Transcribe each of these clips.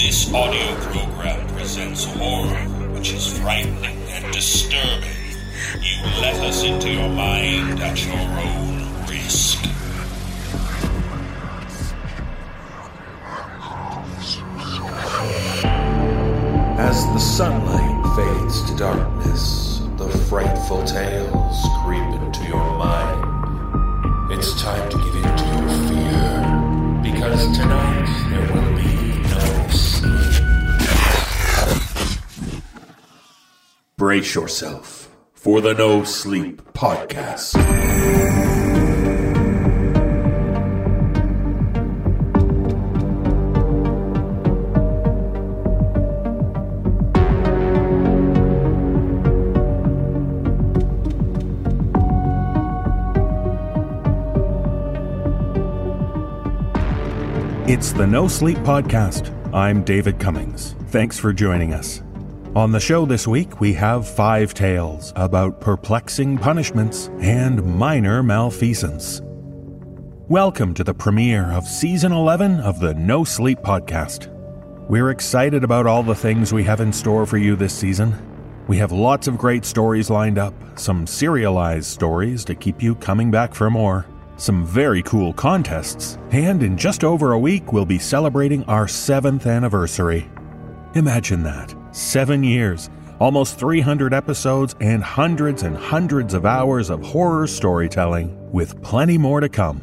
This audio program presents horror, which is frightening and disturbing. You let us into your mind at your own risk. As the sunlight fades to darkness, the frightful tales creep into your mind. It's time to give in to your fear, because tonight there will be no sleep. Brace yourself for the No Sleep Podcast. It's the No Sleep Podcast. I'm David Cummings. Thanks for joining us. On the show this week, we have 5 tales about perplexing punishments and minor malfeasance. Welcome to the premiere of Season 11 of the No Sleep Podcast. We're excited about all the things we have in store for you this season. We have lots of great stories lined up, some serialized stories to keep you coming back for more, some very cool contests, and in just over a week we'll be celebrating our 7th anniversary. Imagine that. 7 years, almost 300 episodes, and hundreds of hours of horror storytelling, with plenty more to come.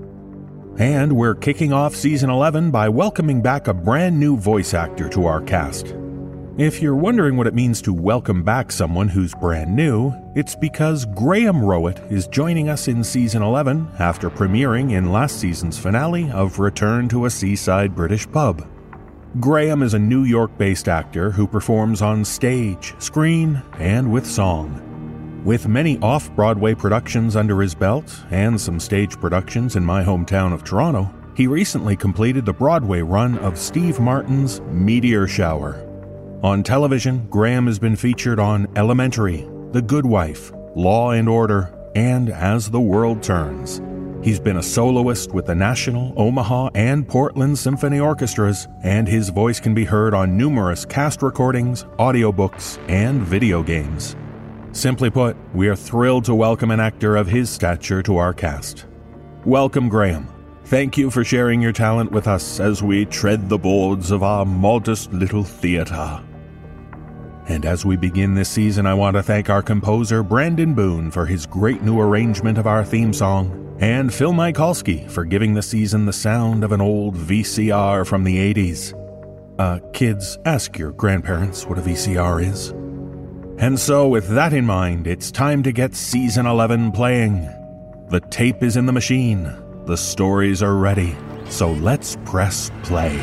And we're kicking off Season 11 by welcoming back a brand new voice actor to our cast. If you're wondering what it means to welcome back someone who's brand new, it's because Graham Rowett is joining us in Season 11 after premiering in last season's finale of Return to a Seaside British Pub. Graham is a New York-based actor who performs on stage, screen, and with song. With many off-Broadway productions under his belt and some stage productions in my hometown of Toronto, he recently completed the Broadway run of Steve Martin's Meteor Shower. On television, Graham has been featured on Elementary, The Good Wife, Law and Order, and As the World Turns. He's been a soloist with the National, Omaha, and Portland Symphony Orchestras, and his voice can be heard on numerous cast recordings, audiobooks, and video games. Simply put, we are thrilled to welcome an actor of his stature to our cast. Welcome, Graham. Thank you for sharing your talent with us as we tread the boards of our modest little theater. And as we begin this season, I want to thank our composer Brandon Boone for his great new arrangement of our theme song, and Phil Michalski for giving the season the sound of an old VCR from the 80s. Kids, ask your grandparents what a VCR is. And so, with that in mind, it's time to get Season 11 playing. The tape is in the machine. The stories are ready. So let's press play.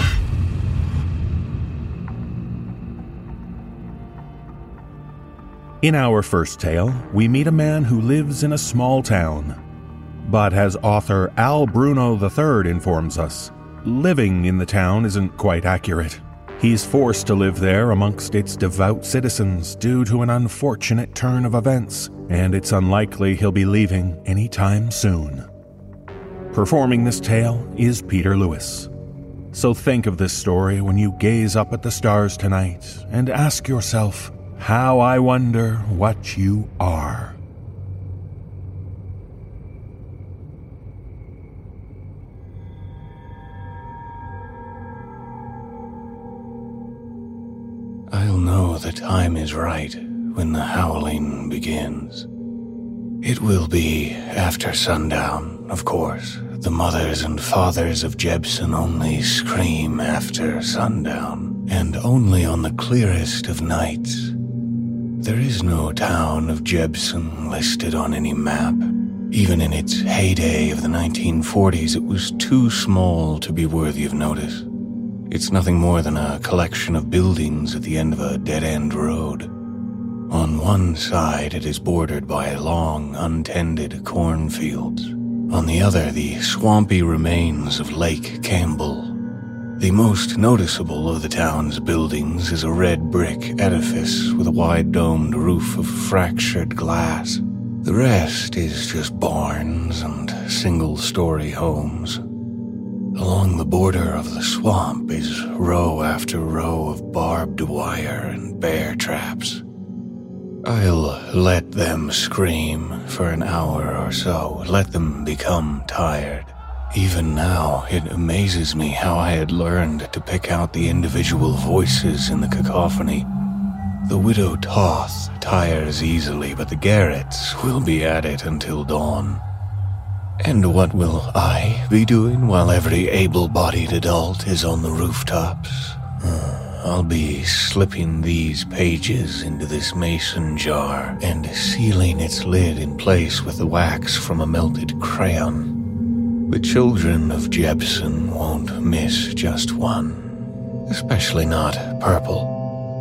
In our first tale, we meet a man who lives in a small town. But as author Al Bruno III informs us, living in the town isn't quite accurate. He's forced to live there amongst its devout citizens due to an unfortunate turn of events, and it's unlikely he'll be leaving anytime soon. Performing this tale is Peter Lewis. So think of this story when you gaze up at the stars tonight and ask yourself, how I wonder what you are. I'll know the time is right when the howling begins. It will be after sundown, of course. The mothers and fathers of Jebsen only scream after sundown, and only on the clearest of nights. There is no town of Jebsen listed on any map. Even in its heyday of the 1940s, it was too small to be worthy of notice. It's nothing more than a collection of buildings at the end of a dead-end road. On one side, it is bordered by long, untended cornfields. On the other, the swampy remains of Lake Campbell. The most noticeable of the town's buildings is a red brick edifice with a wide-domed roof of fractured glass. The rest is just barns and single-story homes. A Along the border of the swamp is row after row of barbed wire and bear traps. I'll let them scream for an hour or so, let them become tired. Even now, it amazes me how I had learned to pick out the individual voices in the cacophony. The widow Toth tires easily, but the Garretts will be at it until dawn. And what will I be doing while every able-bodied adult is on the rooftops? I'll be slipping these pages into this mason jar and sealing its lid in place with the wax from a melted crayon. The children of Jebsen won't miss just one, especially not purple.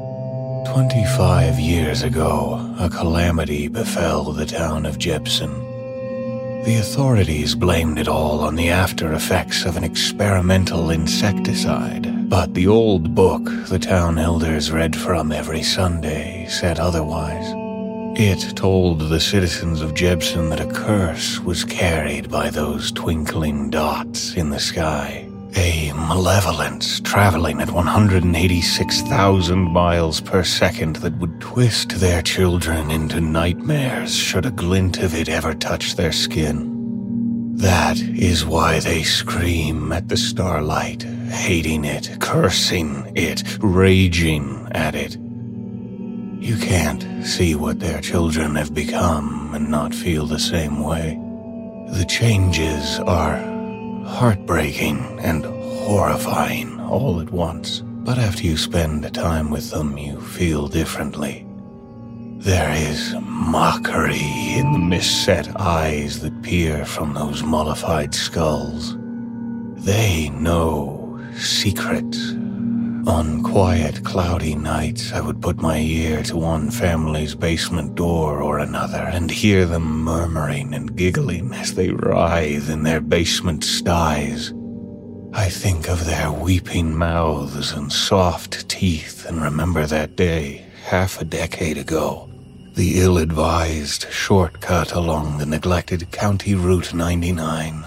25 years ago, a calamity befell the town of Jebsen. The authorities blamed it all on the after effects of an experimental insecticide, but the old book the town elders read from every Sunday said otherwise. It told the citizens of Jebsen that a curse was carried by those twinkling dots in the sky. A malevolence traveling at 186,000 miles per second that would twist their children into nightmares should a glint of it ever touch their skin. That is why they scream at the starlight, hating it, cursing it, raging at it. You can't see what their children have become and not feel the same way. The changes are heartbreaking and horrifying all at once, but after you spend time with them, you feel differently. There is mockery in the misset eyes that peer from those mollified skulls. They know secrets. On quiet, cloudy nights, I would put my ear to one family's basement door or another and hear them murmuring and giggling as they writhe in their basement sties. I think of their weeping mouths and soft teeth and remember that day, half a decade ago, the ill-advised shortcut along the neglected County Route 99.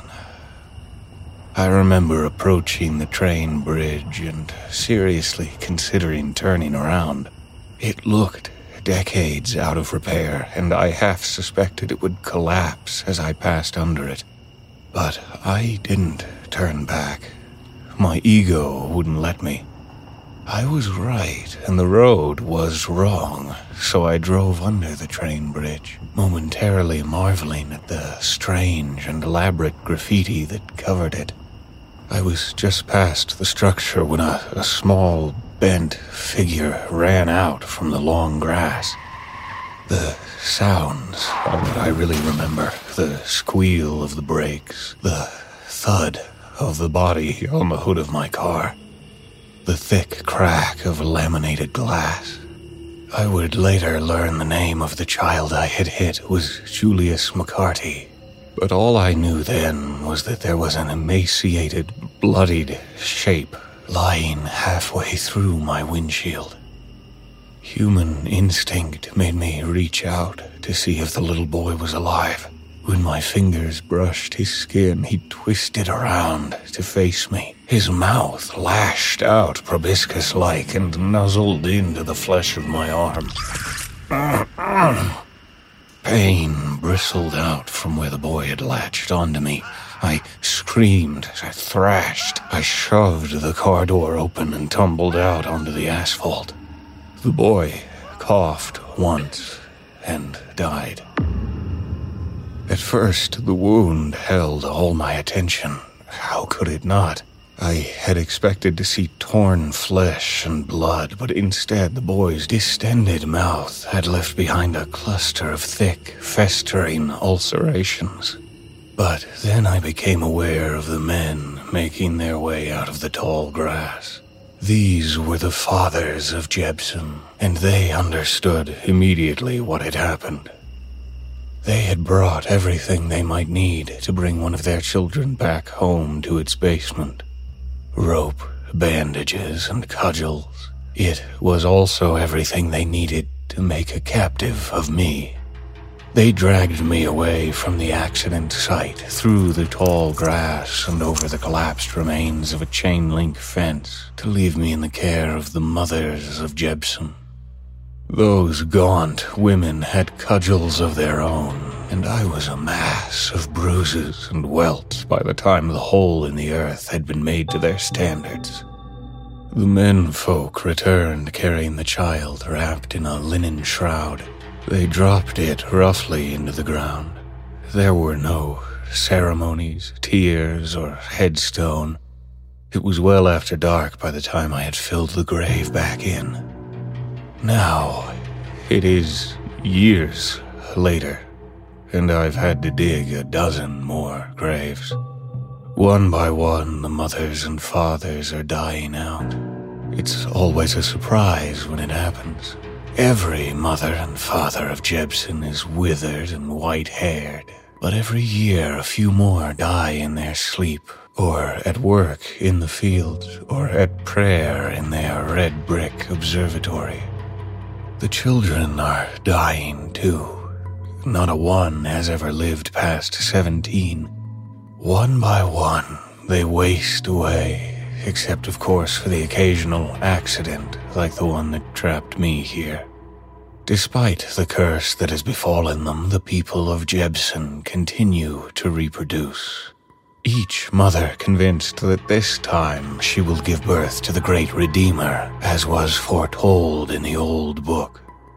I remember approaching the train bridge and seriously considering turning around. It looked decades out of repair, and I half suspected it would collapse as I passed under it. But I didn't turn back. My ego wouldn't let me. I was right, and the road was wrong, so I drove under the train bridge, momentarily marveling at the strange and elaborate graffiti that covered it. I was just past the structure when a small, bent figure ran out from the long grass. The sounds are what I really remember. The squeal of the brakes, the thud of the body on the hood of my car, the thick crack of laminated glass. I would later learn the name of the child I had hit was Julius McCarty. But all I knew then was that there was an emaciated, bloodied shape lying halfway through my windshield. Human instinct made me reach out to see if the little boy was alive. When my fingers brushed his skin, he twisted around to face me. His mouth lashed out proboscis-like and nuzzled into the flesh of my arm. Pain bristled out from where the boy had latched onto me. I screamed, I thrashed, I shoved the car door open and tumbled out onto the asphalt. The boy coughed once and died. At first, the wound held all my attention. How could it not? I had expected to see torn flesh and blood, but instead the boy's distended mouth had left behind a cluster of thick, festering ulcerations. But then I became aware of the men making their way out of the tall grass. These were the fathers of Jebsen, and they understood immediately what had happened. They had brought everything they might need to bring one of their children back home to its basement. Rope, bandages, and cudgels. It was also everything they needed to make a captive of me. They dragged me away from the accident site, through the tall grass and over the collapsed remains of a chain-link fence, to leave me in the care of the mothers of Jebsen. Those gaunt women had cudgels of their own, and I was a mass of bruises and welts by the time the hole in the earth had been made to their standards. The menfolk returned carrying the child wrapped in a linen shroud. They dropped it roughly into the ground. There were no ceremonies, tears, or headstone. It was well after dark by the time I had filled the grave back in. Now, it is years later, and I've had to dig a dozen more graves. One by one, the mothers and fathers are dying out. It's always a surprise when it happens. Every mother and father of Jebsen is withered and white-haired, but every year a few more die in their sleep, or at work in the fields, or at prayer in their red brick observatory. The children are dying too. Not a one has ever lived past 17. One by one, they waste away. Except, of course, for the occasional accident, like the one that trapped me here. Despite the curse that has befallen them, the people of Jebsen continue to reproduce. Each mother convinced that this time she will give birth to the great Redeemer, as was foretold in the old book.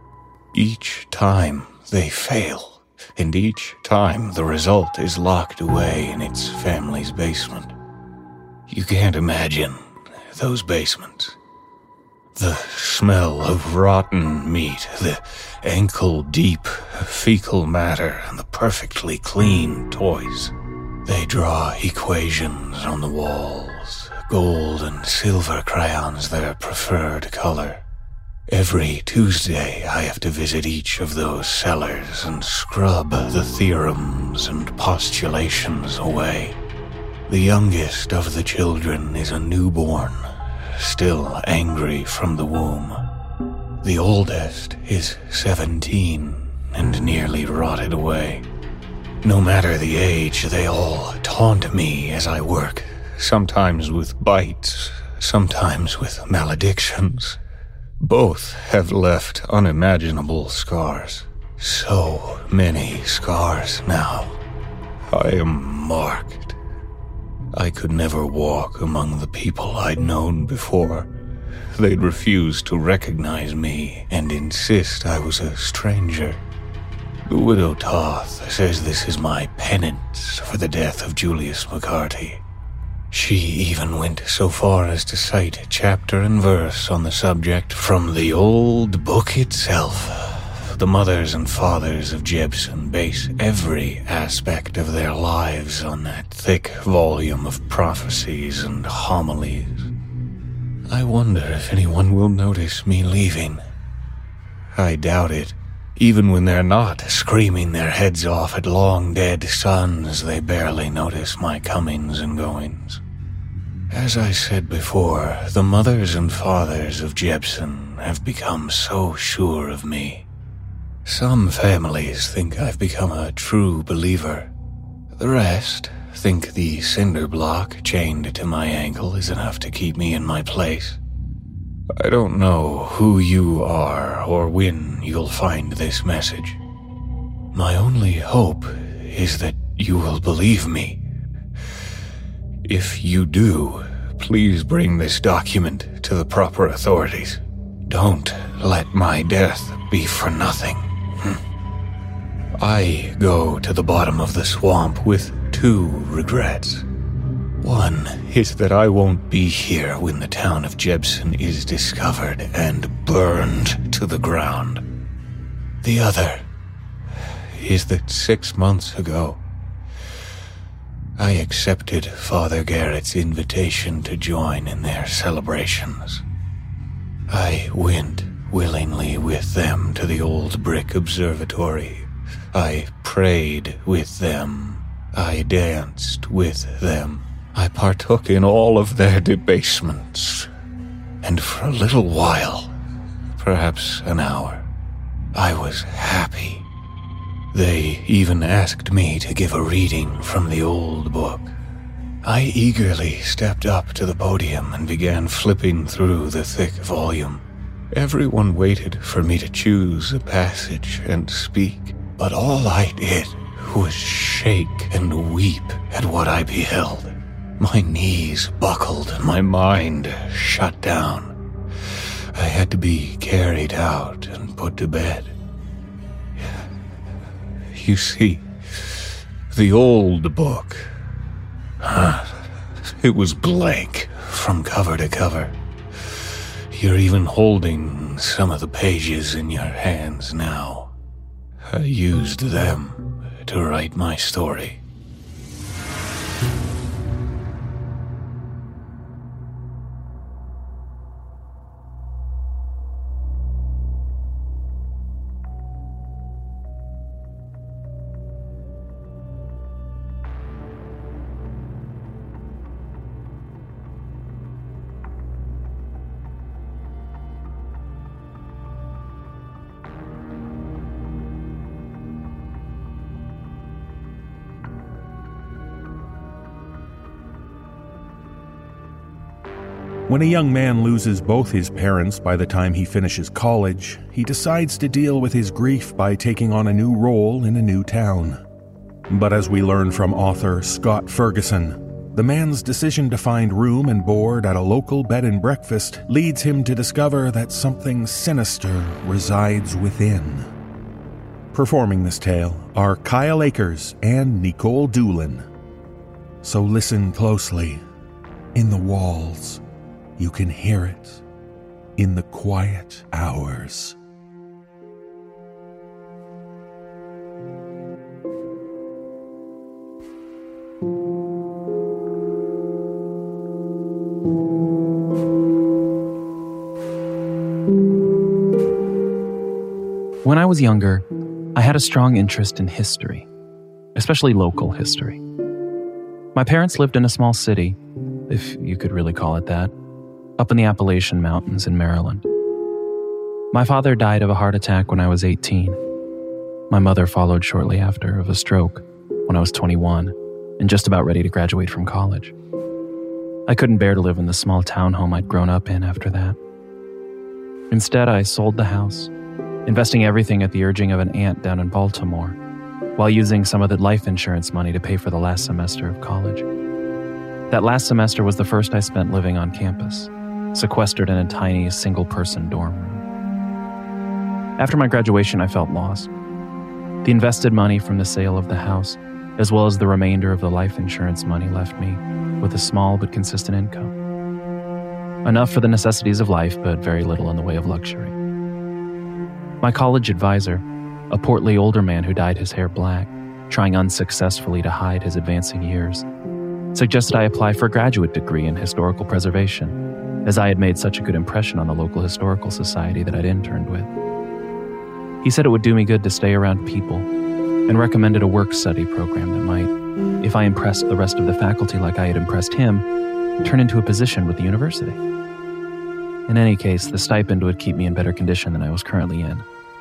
Each time they fail, and each time the result is locked away in its family's basement. You can't imagine those basements. The smell of rotten meat, the ankle-deep fecal matter, and the perfectly clean toys. They draw equations on the walls, gold and silver crayons their preferred color. Every Tuesday I have to visit each of those cellars and scrub the theorems and postulations away. The youngest of the children is a newborn, still angry from the womb. The oldest is 17 and nearly rotted away. No matter the age, they all taunt me as I work, sometimes with bites, sometimes with maledictions. Both have left unimaginable scars. So many scars now. I am marked. I could never walk among the people I'd known before. They'd refuse to recognize me and insist I was a stranger. The widow Toth says this is my penance for the death of Julius McCarty. She even went so far as to cite chapter and verse on the subject from the old book itself. The mothers and fathers of Jebsen base every aspect of their lives on that thick volume of prophecies and homilies. I wonder if anyone will notice me leaving. I doubt it. Even when they're not screaming their heads off at long-dead sons, they barely notice my comings and goings. As I said before, the mothers and fathers of Jebsen have become so sure of me. Some families think I've become a true believer. The rest think the cinder block chained to my ankle is enough to keep me in my place. I don't know who you are or when you'll find this message. My only hope is that you will believe me. If you do, please bring this document to the proper authorities. Don't let my death be for nothing. I go to the bottom of the swamp with 2 regrets. One is that I won't be here when the town of Jebsen is discovered and burned to the ground. The other is that 6 months ago, I accepted Father Garrett's invitation to join in their celebrations. I went willingly with them to the old brick observatory. I prayed with them. I danced with them. I partook in all of their debasements. And for a little while, perhaps an hour, I was happy. They even asked me to give a reading from the old book. I eagerly stepped up to the podium and began flipping through the thick volume. Everyone waited for me to choose a passage and speak, but all I did was shake and weep at what I beheld. My knees buckled and my mind shut down. I had to be carried out and put to bed. You see, the old book, it was blank from cover to cover. You're even holding some of the pages in your hands now. I used them to write my story. When a young man loses both his parents by the time he finishes college, he decides to deal with his grief by taking on a new role in a new town. But as we learn from author Scott Ferguson, the man's decision to find room and board at a local bed and breakfast leads him to discover that something sinister resides within. Performing this tale are Kyle Akers and Nicole Doolin. So listen closely. In the walls, you can hear it in the quiet hours. When I was younger, I had a strong interest in history, especially local history. My parents lived in a small city, if you could really call it that, up in the Appalachian Mountains in Maryland. My father died of a heart attack when I was 18. My mother followed shortly after of a stroke when I was 21 and just about ready to graduate from college. I couldn't bear to live in the small townhome I'd grown up in after that. Instead, I sold the house, investing everything at the urging of an aunt down in Baltimore, while using some of the life insurance money to pay for the last semester of college. That last semester was the first I spent living on campus, sequestered in a tiny single-person dorm room. After my graduation, I felt lost. The invested money from the sale of the house, as well as the remainder of the life insurance money, left me with a small but consistent income. Enough for the necessities of life, but very little in the way of luxury. My college advisor, a portly older man who dyed his hair black, trying unsuccessfully to hide his advancing years, suggested I apply for a graduate degree in historical preservation, as I had made such a good impression on the local historical society that I'd interned with. He said it would do me good to stay around people, and recommended a work-study program that might, if I impressed the rest of the faculty like I had impressed him, turn into a position with the university. In any case, the stipend would keep me in better condition than I was currently in.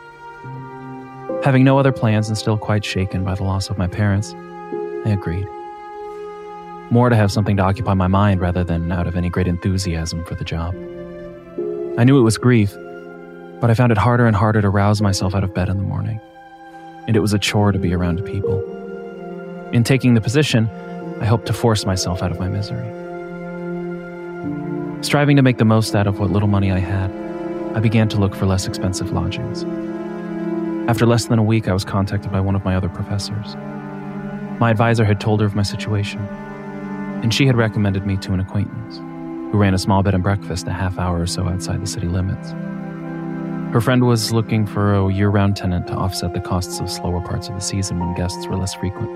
Having no other plans and still quite shaken by the loss of my parents, I agreed. More to have something to occupy my mind rather than out of any great enthusiasm for the job. I knew it was grief, but I found it harder and harder to rouse myself out of bed in the morning. And it was a chore to be around people. In taking the position, I hoped to force myself out of my misery. Striving to make the most out of what little money I had, I began to look for less expensive lodgings. After less than a week, I was contacted by one of my other professors. My advisor had told her of my situation, and she had recommended me to an acquaintance who ran a small bed and breakfast a half hour or so outside the city limits. Her friend was looking for a year-round tenant to offset the costs of slower parts of the season when guests were less frequent.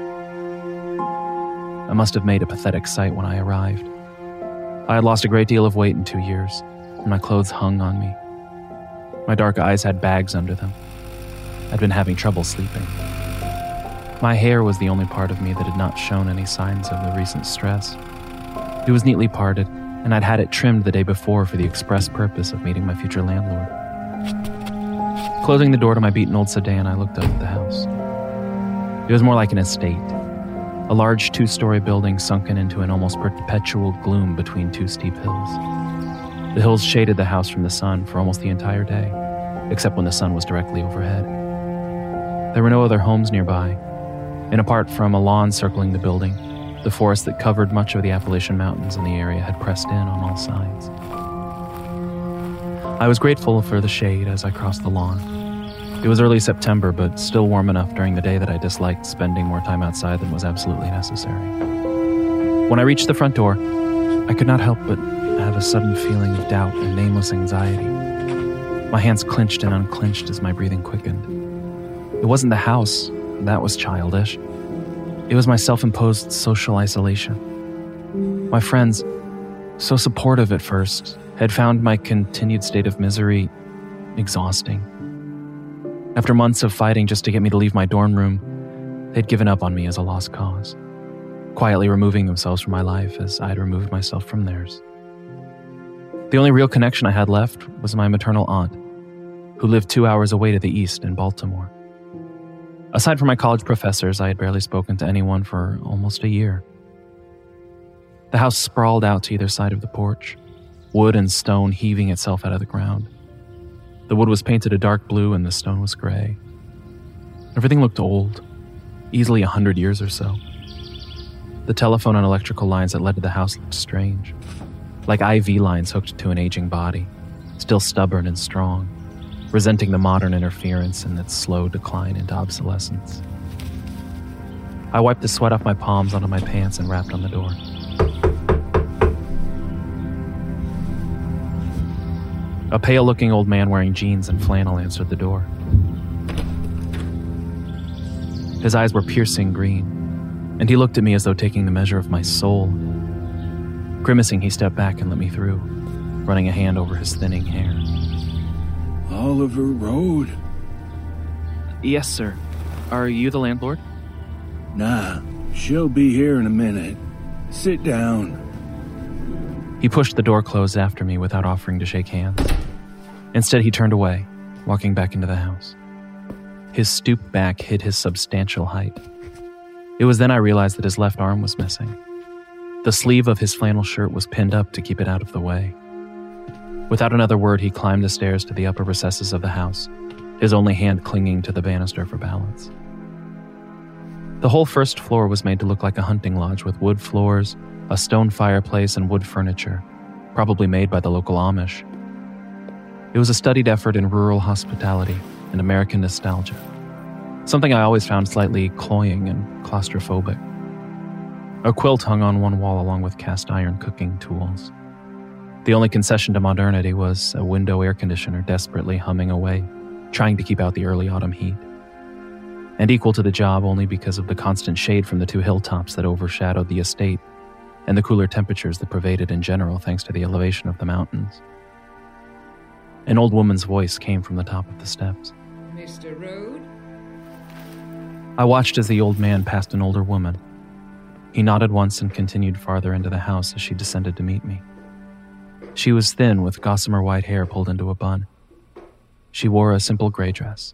I must have made a pathetic sight when I arrived. I had lost a great deal of weight in 2 years, and my clothes hung on me. My dark eyes had bags under them. I'd been having trouble sleeping. My hair was the only part of me that had not shown any signs of the recent stress. It was neatly parted, and I'd had it trimmed the day before for the express purpose of meeting my future landlord. Closing the door to my beaten old sedan, I looked up at the house. It was more like an estate, a large 2-story building sunken into an almost perpetual gloom between 2 steep hills. The hills shaded the house from the sun for almost the entire day, except when the sun was directly overhead. There were no other homes nearby, and apart from a lawn circling the building, the forest that covered much of the Appalachian Mountains in the area had pressed in on all sides. I was grateful for the shade as I crossed the lawn. It was early September, but still warm enough during the day that I disliked spending more time outside than was absolutely necessary. When I reached the front door, I could not help but have a sudden feeling of doubt and nameless anxiety. My hands clenched and unclenched as my breathing quickened. It wasn't the house, that was childish. It was my self-imposed social isolation. My friends, so supportive at first, had found my continued state of misery exhausting. After months of fighting just to get me to leave my dorm room, they'd given up on me as a lost cause, quietly removing themselves from my life as I'd removed myself from theirs. The only real connection I had left was my maternal aunt, who lived 2 hours away to the east in Baltimore. Aside from my college professors, I had barely spoken to anyone for almost a year. The house sprawled out to either side of the porch, wood and stone heaving itself out of the ground. The wood was painted a dark blue and the stone was gray. Everything looked old, easily 100 years or so. The telephone and electrical lines that led to the house looked strange, like IV lines hooked to an aging body, still stubborn and strong, resenting the modern interference and its slow decline into obsolescence. I wiped the sweat off my palms onto my pants and rapped on the door. A pale-looking old man wearing jeans and flannel answered the door. His eyes were piercing green, and he looked at me as though taking the measure of my soul. Grimacing, he stepped back and let me through, running a hand over his thinning hair. Oliver Road? Yes, sir. Are you the landlord? Nah, she'll be here in a minute. Sit down. He pushed the door closed after me without offering to shake hands. Instead, he turned away, walking back into the house. His stooped back hid his substantial height. It was then I realized that his left arm was missing. The sleeve of his flannel shirt was pinned up to keep it out of the way. Without another word, he climbed the stairs to the upper recesses of the house, his only hand clinging to the banister for balance. The whole first floor was made to look like a hunting lodge with wood floors, a stone fireplace, and wood furniture, probably made by the local Amish. It was a studied effort in rural hospitality and American nostalgia, something I always found slightly cloying and claustrophobic. A quilt hung on one wall along with cast iron cooking tools. The only concession to modernity was a window air conditioner desperately humming away, trying to keep out the early autumn heat. And equal to the job only because of the constant shade from the 2 hilltops that overshadowed the estate and the cooler temperatures that pervaded in general thanks to the elevation of the mountains. An old woman's voice came from the top of the steps. Mr. Road? I watched as the old man passed an older woman. He nodded once and continued farther into the house as she descended to meet me. She was thin with gossamer white hair pulled into a bun. She wore a simple gray dress.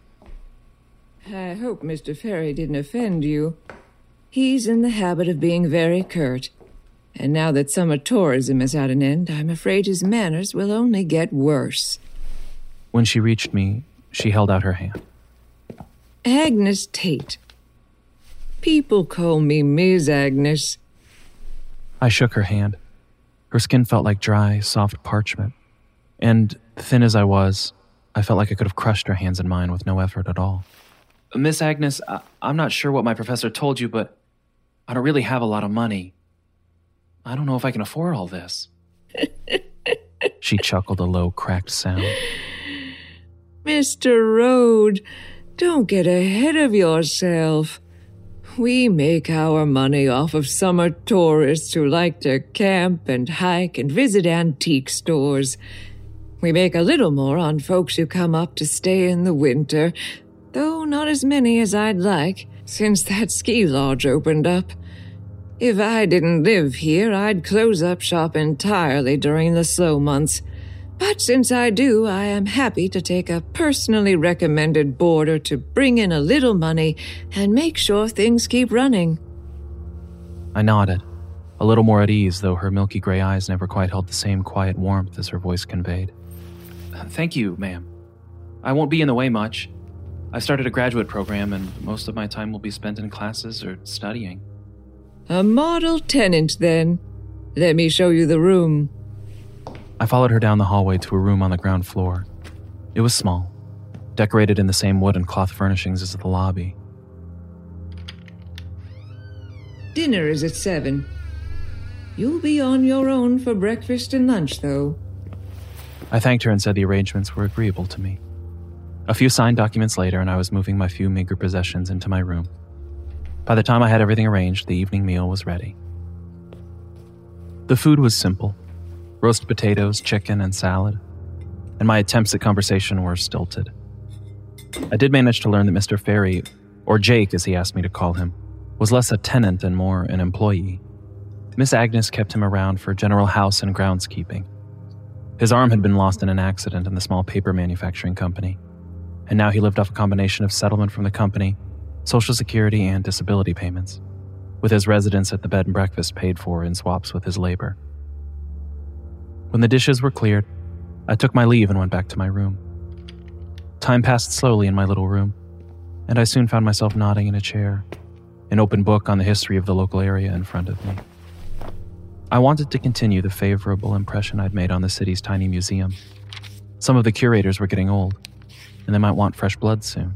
I hope Mr. Ferry didn't offend you. He's in the habit of being very curt. And now that summer tourism is at an end, I'm afraid his manners will only get worse. When she reached me, she held out her hand. Agnes Tate. People call me Ms. Agnes. I shook her hand. Her skin felt like dry, soft parchment. And, thin as I was, I felt like I could have crushed her hands in mine with no effort at all. Miss Agnes, I'm not sure what my professor told you, but I don't really have a lot of money. I don't know if I can afford all this. She chuckled a low, cracked sound. Mr. Road, don't get ahead of yourself. We make our money off of summer tourists who like to camp and hike and visit antique stores. We make a little more on folks who come up to stay in the winter, though not as many as I'd like, since that ski lodge opened up. If I didn't live here, I'd close up shop entirely during the slow months. But since I do, I am happy to take a personally recommended boarder to bring in a little money and make sure things keep running. I nodded, a little more at ease, though her milky gray eyes never quite held the same quiet warmth as her voice conveyed. Thank you, ma'am. I won't be in the way much. I started a graduate program, and most of my time will be spent in classes or studying. A model tenant, then. Let me show you the room. I followed her down the hallway to a room on the ground floor. It was small, decorated in the same wood and cloth furnishings as the lobby. Dinner is at 7. You'll be on your own for breakfast and lunch, though. I thanked her and said the arrangements were agreeable to me. A few signed documents later, and I was moving my few meager possessions into my room. By the time I had everything arranged, the evening meal was ready. The food was simple. Roast potatoes, chicken, and salad, and my attempts at conversation were stilted. I did manage to learn that Mr. Ferry, or Jake as he asked me to call him, was less a tenant and more an employee. Miss Agnes kept him around for general house and groundskeeping. His arm had been lost in an accident in the small paper manufacturing company, and now he lived off a combination of settlement from the company, Social Security, and disability payments, with his residence at the bed and breakfast paid for in swaps with his labor. When the dishes were cleared, I took my leave and went back to my room. Time passed slowly in my little room, and I soon found myself nodding in a chair, an open book on the history of the local area in front of me. I wanted to continue the favorable impression I'd made on the city's tiny museum. Some of the curators were getting old, and they might want fresh blood soon.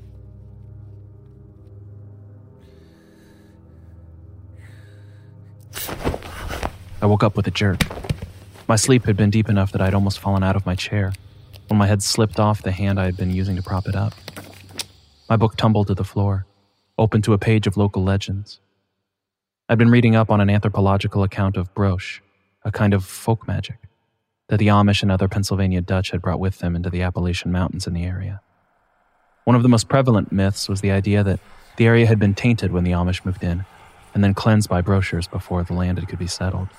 I woke up with a jerk. My sleep had been deep enough that I'd almost fallen out of my chair when my head slipped off the hand I had been using to prop it up. My book tumbled to the floor, open to a page of local legends. I'd been reading up on an anthropological account of Broche, a kind of folk magic that the Amish and other Pennsylvania Dutch had brought with them into the Appalachian Mountains in the area. One of the most prevalent myths was the idea that the area had been tainted when the Amish moved in, and then cleansed by Brochures before the land could be settled.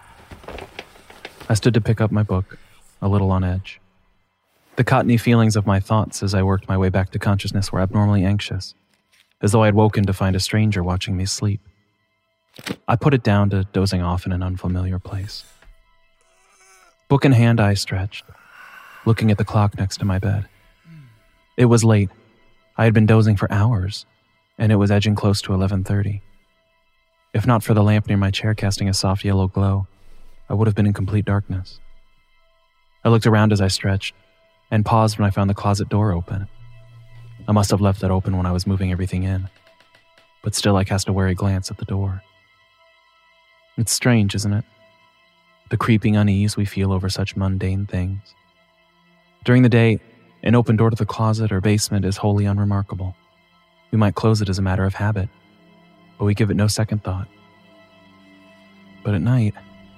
I stood to pick up my book, a little on edge. The cottony feelings of my thoughts as I worked my way back to consciousness were abnormally anxious, as though I had woken to find a stranger watching me sleep. I put it down to dozing off in an unfamiliar place. Book in hand, I stretched, looking at the clock next to my bed. It was late. I had been dozing for hours, and it was edging close to 11:30. If not for the lamp near my chair casting a soft yellow glow, I would have been in complete darkness. I looked around as I stretched, and paused when I found the closet door open. I must have left that open when I was moving everything in, but still I cast a wary glance at the door. It's strange, isn't it? The creeping unease we feel over such mundane things. During the day, an open door to the closet or basement is wholly unremarkable. We might close it as a matter of habit, but we give it no second thought. But at night,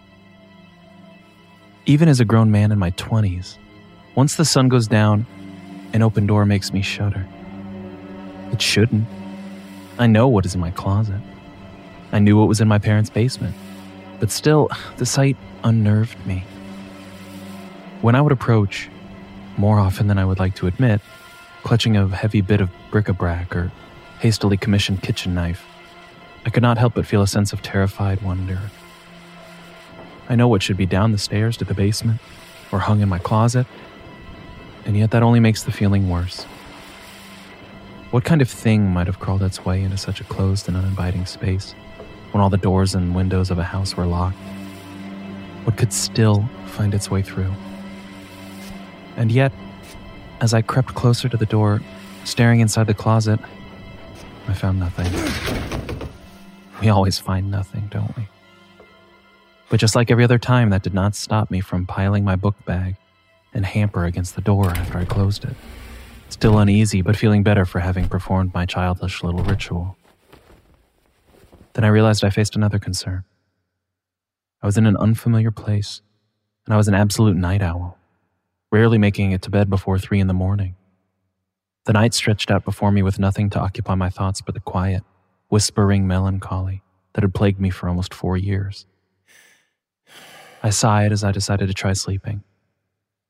even as a grown man in my 20s, once the sun goes down, an open door makes me shudder. It shouldn't. I know what is in my closet. I knew what was in my parents' basement. But still, the sight unnerved me. When I would approach, more often than I would like to admit, clutching a heavy bit of bric-a-brac or hastily commissioned kitchen knife, I could not help but feel a sense of terrified wonder. I know what should be down the stairs to the basement, or hung in my closet, and yet that only makes the feeling worse. What kind of thing might have crawled its way into such a closed and uninviting space when all the doors and windows of a house were locked? What could still find its way through? And yet, as I crept closer to the door, staring inside the closet, I found nothing. We always find nothing, don't we? But just like every other time, that did not stop me from piling my book bag and hamper against the door after I closed it. Still uneasy, but feeling better for having performed my childish little ritual. Then I realized I faced another concern. I was in an unfamiliar place, and I was an absolute night owl, rarely making it to bed before 3 a.m. The night stretched out before me with nothing to occupy my thoughts but the quiet, whispering melancholy that had plagued me for almost 4 years. I sighed as I decided to try sleeping.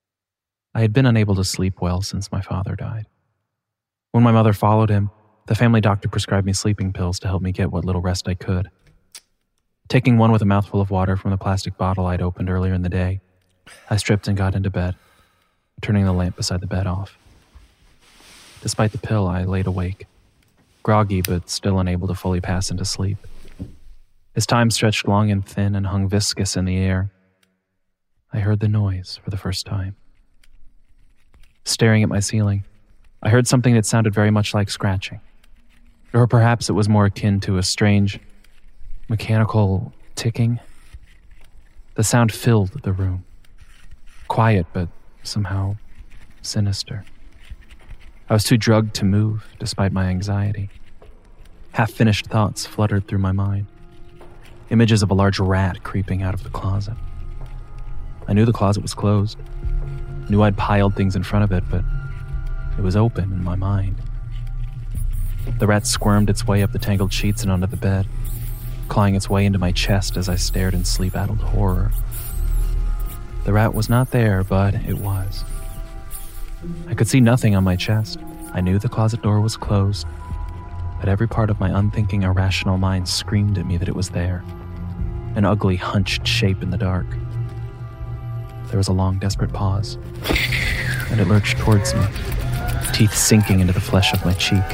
I had been unable to sleep well since my father died. When my mother followed him, the family doctor prescribed me sleeping pills to help me get what little rest I could. Taking one with a mouthful of water from the plastic bottle I'd opened earlier in the day, I stripped and got into bed, turning the lamp beside the bed off. Despite the pill, I laid awake, groggy but still unable to fully pass into sleep. As time stretched long and thin and hung viscous in the air, I heard the noise for the first time. Staring at my ceiling, I heard something that sounded very much like scratching. Or perhaps it was more akin to a strange, mechanical ticking. The sound filled the room. Quiet, but somehow sinister. I was too drugged to move, despite my anxiety. Half-finished thoughts fluttered through my mind. Images of a large rat creeping out of the closet. I knew the closet was closed. Knew I'd piled things in front of it, but it was open in my mind. The rat squirmed its way up the tangled sheets and onto the bed, clawing its way into my chest as I stared in sleep-addled horror. The rat was not there, but it was. I could see nothing on my chest. I knew the closet door was closed, but every part of my unthinking, irrational mind screamed at me that it was there. An ugly, hunched shape in the dark. There was a long, desperate pause, and it lurched towards me, teeth sinking into the flesh of my cheek.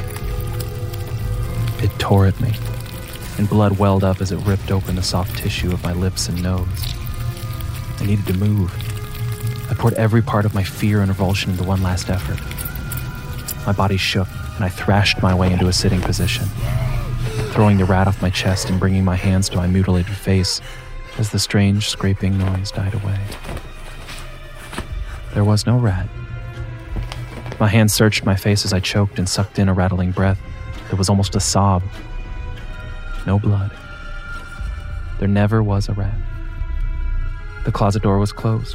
It tore at me, and blood welled up as it ripped open the soft tissue of my lips and nose. I needed to move. I poured every part of my fear and revulsion into one last effort. My body shook, and I thrashed my way into a sitting position, throwing the rat off my chest and bringing my hands to my mutilated face as the strange scraping noise died away. There was no rat. My hands searched my face as I choked and sucked in a rattling breath that was almost a sob. No blood. There never was a rat. The closet door was closed.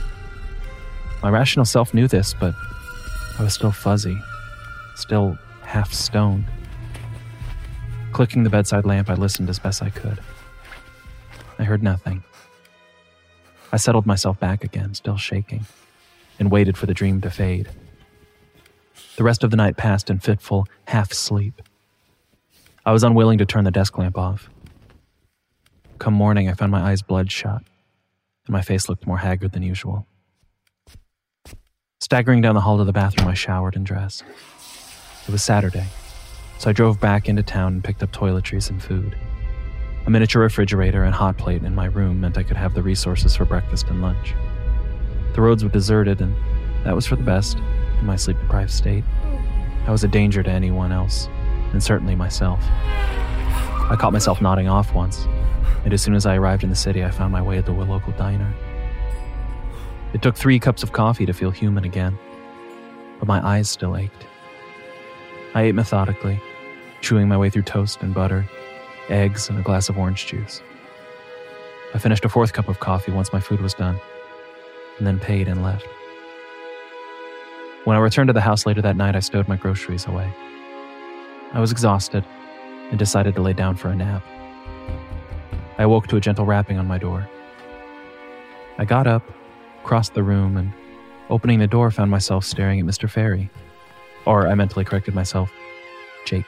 My rational self knew this, but I was still fuzzy, still half stoned. Clicking the bedside lamp, I listened as best I could. I heard nothing. I settled myself back again, still shaking, and waited for the dream to fade. The rest of the night passed in fitful half-sleep. I was unwilling to turn the desk lamp off. Come morning, I found my eyes bloodshot, and my face looked more haggard than usual. Staggering down the hall to the bathroom, I showered and dressed. It was Saturday, so I drove back into town and picked up toiletries and food. A miniature refrigerator and hot plate in my room meant I could have the resources for breakfast and lunch. The roads were deserted, and that was for the best in my sleep-deprived state. I was a danger to anyone else, and certainly myself. I caught myself nodding off once, and as soon as I arrived in the city, I found my way to a local diner. It took 3 cups of coffee to feel human again, but my eyes still ached. I ate methodically, chewing my way through toast and butter, eggs, and a glass of orange juice. I finished a 4th cup of coffee once my food was done, and then paid and left. When I returned to the house later that night, I stowed my groceries away. I was exhausted and decided to lay down for a nap. I awoke to a gentle rapping on my door. I got up, crossed the room, and opening the door found myself staring at Mr. Ferry. Or, I mentally corrected myself, Jake.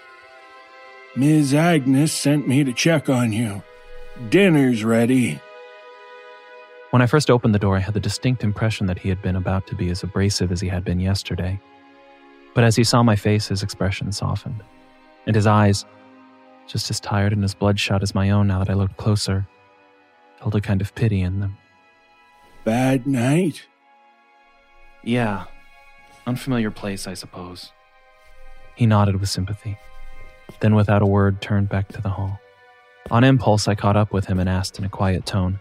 Ms. Agnes sent me to check on you. Dinner's ready. When I first opened the door, I had the distinct impression that he had been about to be as abrasive as he had been yesterday. But as he saw my face, his expression softened, and his eyes, just as tired and as bloodshot as my own now that I looked closer, held a kind of pity in them. Bad night? Yeah. Unfamiliar place, I suppose. He nodded with sympathy, then without a word turned back to the hall. On impulse, I caught up with him and asked in a quiet tone,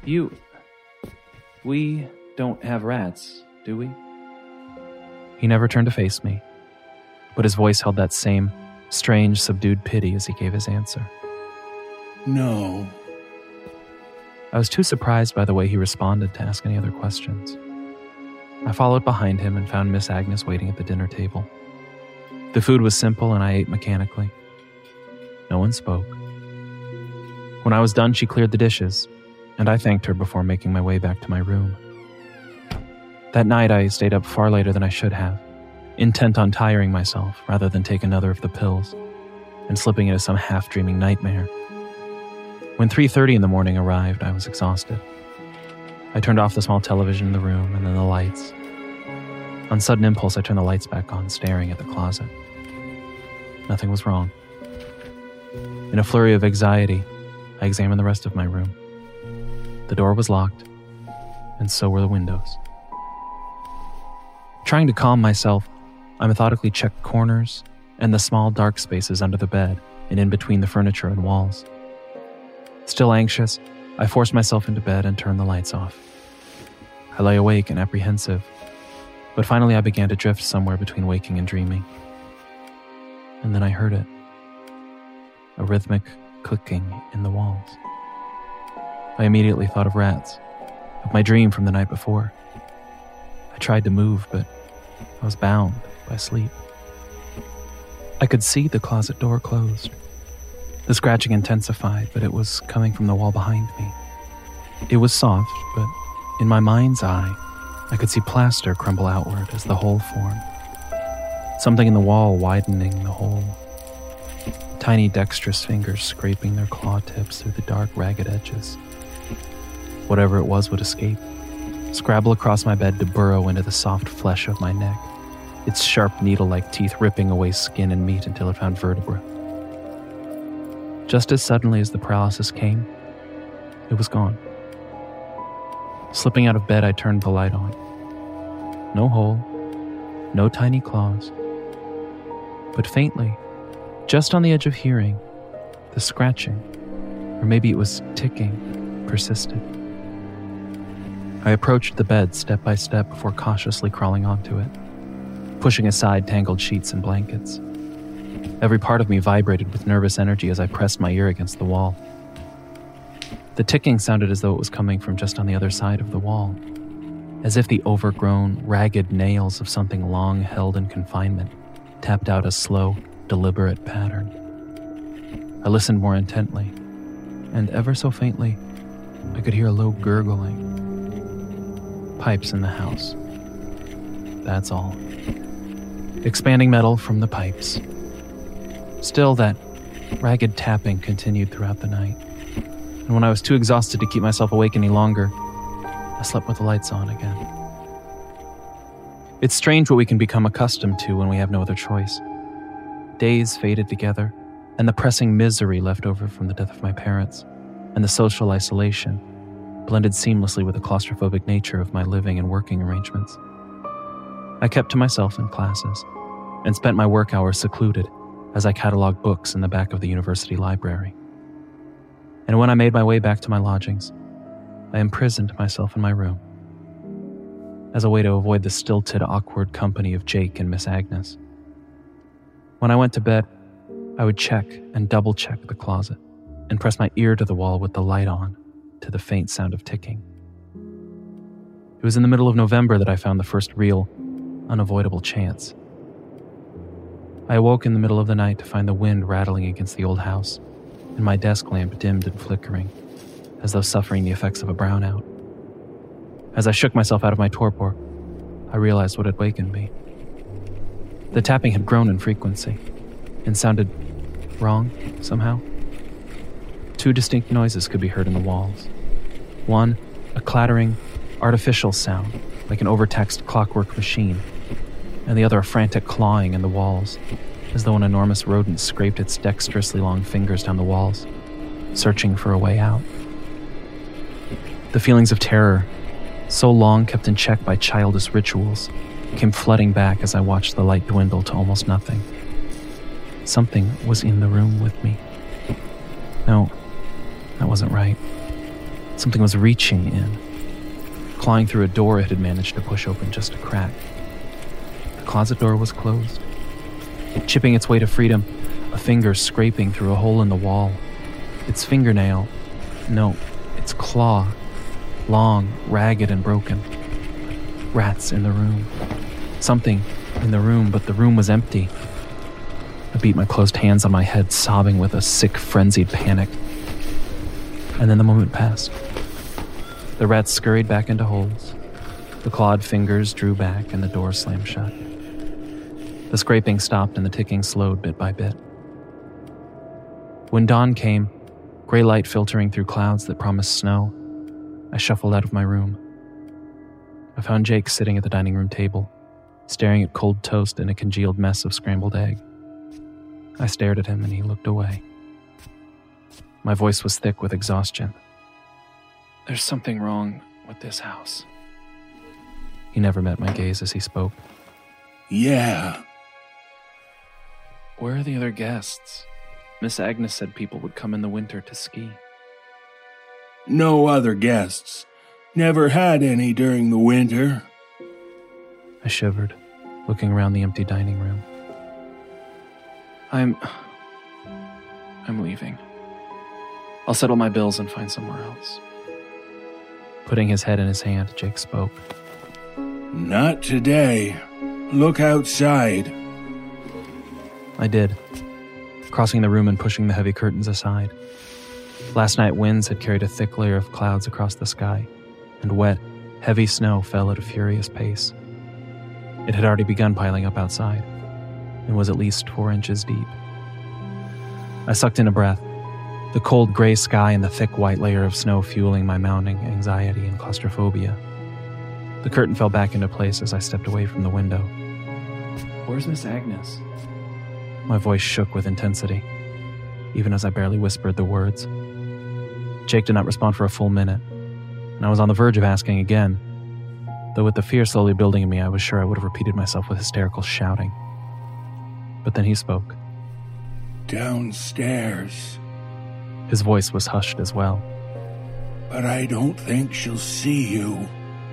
We don't have rats, do we? He never turned to face me, but his voice held that same strange, subdued pity as he gave his answer. No. I was too surprised by the way he responded to ask any other questions. I followed behind him and found Miss Agnes waiting at the dinner table. The food was simple and I ate mechanically. No one spoke. When I was done, she cleared the dishes, and I thanked her before making my way back to my room. That night I stayed up far later than I should have, intent on tiring myself rather than take another of the pills and slipping into some half-dreaming nightmare. When 3:30 in the morning arrived, I was exhausted. I turned off the small television in the room and then the lights. On sudden impulse, I turned the lights back on, staring at the closet. Nothing was wrong. In a flurry of anxiety, I examined the rest of my room. The door was locked, and so were the windows. Trying to calm myself, I methodically checked corners and the small dark spaces under the bed and in between the furniture and walls. Still anxious, I forced myself into bed and turned the lights off. I lay awake and apprehensive, but finally I began to drift somewhere between waking and dreaming. And then I heard it. A rhythmic clicking in the walls. I immediately thought of rats, of my dream from the night before. I tried to move, but I was bound by sleep. I could see the closet door closed. The scratching intensified, but it was coming from the wall behind me. It was soft, but in my mind's eye, I could see plaster crumble outward as the hole formed. Something in the wall widening the hole. Tiny dexterous fingers scraping their claw tips through the dark, ragged edges. Whatever it was would escape, scrabble across my bed to burrow into the soft flesh of my neck, its sharp needle-like teeth ripping away skin and meat until it found vertebra. Just as suddenly as the paralysis came, it was gone. Slipping out of bed, I turned the light on. No hole, no tiny claws, but faintly, just on the edge of hearing, the scratching, or maybe it was ticking, persisted. I approached the bed step by step before cautiously crawling onto it, pushing aside tangled sheets and blankets. Every part of me vibrated with nervous energy as I pressed my ear against the wall. The ticking sounded as though it was coming from just on the other side of the wall, as if the overgrown, ragged nails of something long held in confinement tapped out a slow, deliberate pattern. I listened more intently, and ever so faintly, I could hear a low gurgling. Pipes in the house. That's all. Expanding metal from the pipes. Still, that ragged tapping continued throughout the night, and when I was too exhausted to keep myself awake any longer, I slept with the lights on again. It's strange what we can become accustomed to when we have no other choice. Days faded together, and the pressing misery left over from the death of my parents, and the social isolation, blended seamlessly with the claustrophobic nature of my living and working arrangements. I kept to myself in classes, and spent my work hours secluded as I cataloged books in the back of the university library. And when I made my way back to my lodgings, I imprisoned myself in my room, as a way to avoid the stilted, awkward company of Jake and Miss Agnes. When I went to bed, I would check and double-check the closet, and press my ear to the wall with the light on, to the faint sound of ticking. It was in the middle of November that I found the first real, unavoidable chance. I awoke in the middle of the night to find the wind rattling against the old house, and my desk lamp dimmed and flickering, as though suffering the effects of a brownout. As I shook myself out of my torpor, I realized what had wakened me. The tapping had grown in frequency, and sounded wrong somehow. Two distinct noises could be heard in the walls. One, a clattering, artificial sound, like an overtaxed clockwork machine, and the other a frantic clawing in the walls, as though an enormous rodent scraped its dexterously long fingers down the walls, searching for a way out. The feelings of terror, so long kept in check by childish rituals, came flooding back as I watched the light dwindle to almost nothing. Something was in the room with me. No, that wasn't right. Something was reaching in, clawing through a door it had managed to push open just a crack. The closet door was closed. Chipping its way to freedom, a finger scraping through a hole in the wall. Its fingernail, no, its claw, long, ragged, and broken. Rats in the room. Something in the room, but the room was empty. I beat my closed hands on my head, sobbing with a sick, frenzied panic. And then the moment passed. The rats scurried back into holes, The clawed fingers drew back and the door slammed shut. The scraping stopped and the ticking slowed bit by bit. When dawn came, gray light filtering through clouds that promised snow, I shuffled out of my room. I found Jake sitting at the dining room table, staring at cold toast and a congealed mess of scrambled egg. I stared at him and he looked away. My voice was thick with exhaustion. "There's something wrong with this house." He never met my gaze as he spoke. Yeah. "Where are the other guests? Miss Agnes said people would come in the winter to ski." No other guests. Never had any during the winter. I shivered, looking around the empty dining room. I'm leaving. I'll settle my bills and find somewhere else." Putting his head in his hand, Jake spoke. Not today. Look outside. I did, crossing the room and pushing the heavy curtains aside. Last night, winds had carried a thick layer of clouds across the sky, and wet, heavy snow fell at a furious pace. It had already begun piling up outside, and was at least 4 inches deep. I sucked in a breath, the cold gray sky and the thick white layer of snow fueling my mounting anxiety and claustrophobia. The curtain fell back into place as I stepped away from the window. "Where's Miss Agnes?" My voice shook with intensity, even as I barely whispered the words. Jake did not respond for a full minute, and I was on the verge of asking again, though with the fear slowly building in me, I was sure I would have repeated myself with hysterical shouting. But then he spoke. Downstairs. His voice was hushed as well. But I don't think she'll see you.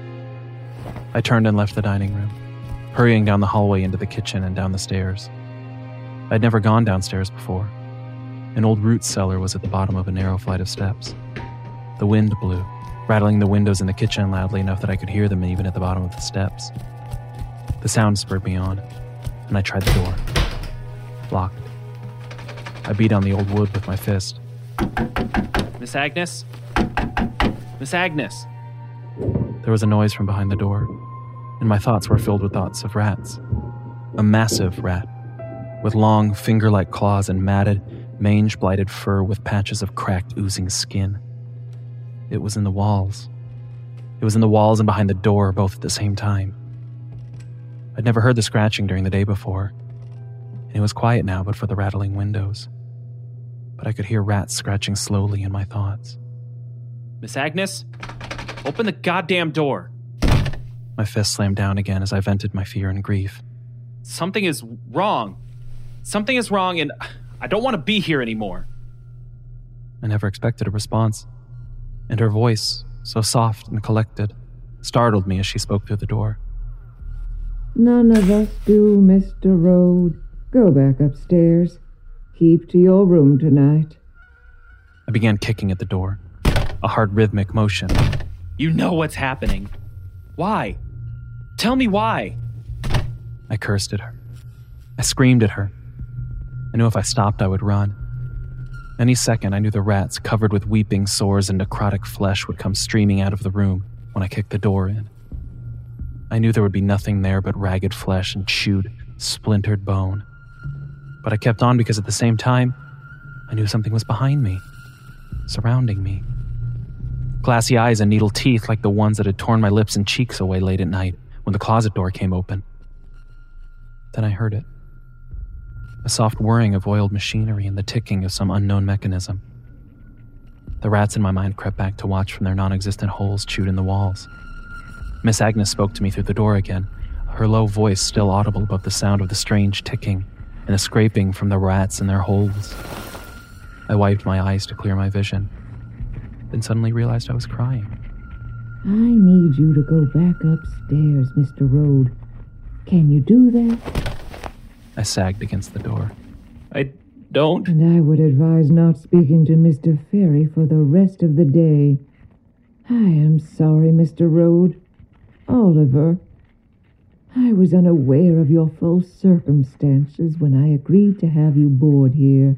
I turned and left the dining room, hurrying down the hallway into the kitchen and down the stairs. I'd never gone downstairs before. An old root cellar was at the bottom of a narrow flight of steps. The wind blew, rattling the windows in the kitchen loudly enough that I could hear them even at the bottom of the steps. The sound spurred me on, and I tried the door. Locked. I beat on the old wood with my fist. "Miss Agnes? Miss Agnes!" There was a noise from behind the door, and my thoughts were filled with thoughts of rats. A massive rat, with long, finger-like claws and matted, mange-blighted fur with patches of cracked, oozing skin. It was in the walls. It was in the walls and behind the door, both at the same time. I'd never heard the scratching during the day before, and it was quiet now but for the rattling windows. But I could hear rats scratching slowly in my thoughts. "Miss Agnes? Open the goddamn door!" My fist slammed down again as I vented my fear and grief. "Something is wrong. Something is wrong, and I don't want to be here anymore." I never expected a response, and her voice, so soft and collected, startled me as she spoke through the door. None of us do, Mr. Rode. Go back upstairs. Keep to your room tonight. I began kicking at the door, a hard rhythmic motion. "You know what's happening. Why? Tell me why." I cursed at her. I screamed at her. I knew if I stopped, I would run. Any second, I knew the rats, covered with weeping sores and necrotic flesh, would come streaming out of the room when I kicked the door in. I knew there would be nothing there but ragged flesh and chewed, splintered bone. But I kept on because at the same time, I knew something was behind me, surrounding me. Glassy eyes and needle teeth like the ones that had torn my lips and cheeks away late at night when the closet door came open. Then I heard it. A soft whirring of oiled machinery and the ticking of some unknown mechanism. The rats in my mind crept back to watch from their non-existent holes chewed in the walls. Miss Agnes spoke to me through the door again, her low voice still audible above the sound of the strange ticking and the scraping from the rats in their holes. I wiped my eyes to clear my vision, then suddenly realized I was crying. I need you to go back upstairs, Mr. Rode. Can you do that? I sagged against the door. "I don't." And I would advise not speaking to Mr. Ferry for the rest of the day. I am sorry, Mr. Rode. Oliver, I was unaware of your full circumstances when I agreed to have you board here.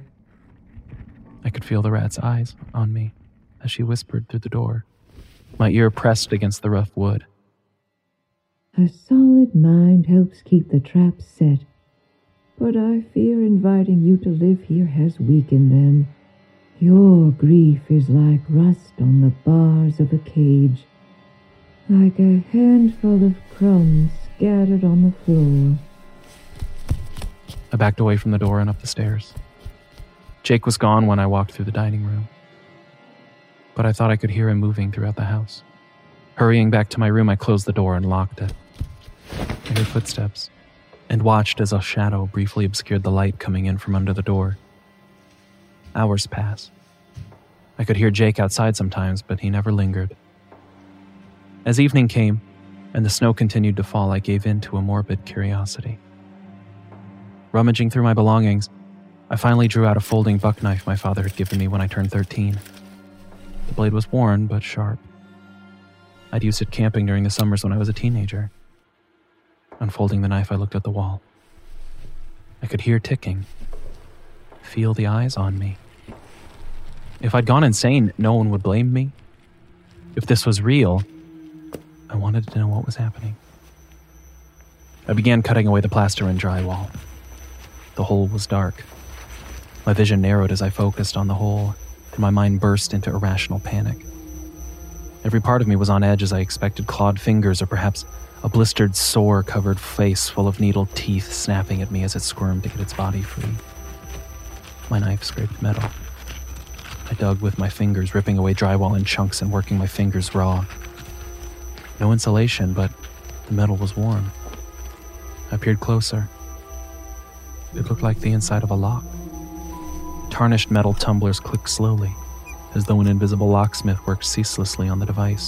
I could feel the rat's eyes on me as she whispered through the door, my ear pressed against the rough wood. A solid mind helps keep the traps set, but I fear inviting you to live here has weakened them. Your grief is like rust on the bars of a cage, like a handful of crumbs scattered on the floor. I backed away from the door and up the stairs. Jake was gone when I walked through the dining room, but I thought I could hear him moving throughout the house. Hurrying back to my room, I closed the door and locked it. I heard footsteps and watched as a shadow briefly obscured the light coming in from under the door. Hours passed. I could hear Jake outside sometimes, but he never lingered. As evening came and the snow continued to fall, I gave in to a morbid curiosity. Rummaging through my belongings, I finally drew out a folding buck knife my father had given me when I turned 13. The blade was worn, but sharp. I'd used it camping during the summers when I was a teenager. Unfolding the knife, I looked at the wall. I could hear ticking, feel the eyes on me. If I'd gone insane, no one would blame me. If this was real, I wanted to know what was happening. I began cutting away the plaster and drywall. The hole was dark. My vision narrowed as I focused on the hole, and my mind burst into irrational panic. Every part of me was on edge as I expected clawed fingers or perhaps a blistered, sore-covered face full of needled teeth snapping at me as it squirmed to get its body free. My knife scraped metal. I dug with my fingers, ripping away drywall in chunks and working my fingers raw. No insulation, but the metal was warm. I peered closer. It looked like the inside of a lock. Tarnished metal tumblers clicked slowly, as though an invisible locksmith worked ceaselessly on the device.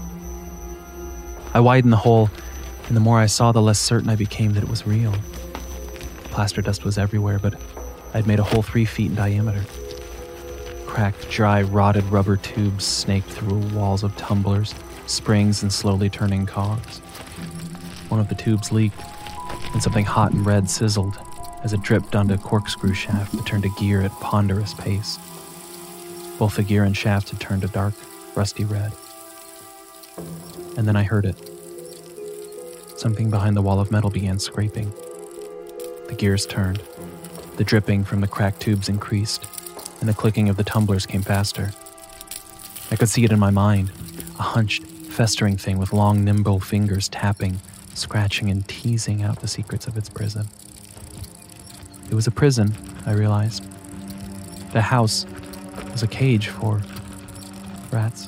I widened the hole, and the more I saw, the less certain I became that it was real. Plaster dust was everywhere, but I'd made a hole 3 feet in diameter. Cracked, dry, rotted rubber tubes snaked through walls of tumblers, springs, and slowly turning cogs. One of the tubes leaked, and something hot and red sizzled as it dripped onto a corkscrew shaft that turned a gear at ponderous pace. Both the gear and shaft had turned a dark, rusty red. And then I heard it. Something behind the wall of metal began scraping. The gears turned. The dripping from the cracked tubes increased, and the clicking of the tumblers came faster. I could see it in my mind, a hunched, festering thing with long, nimble fingers tapping, scratching, and teasing out the secrets of its prison. It was a prison, I realized. The house was a cage for rats.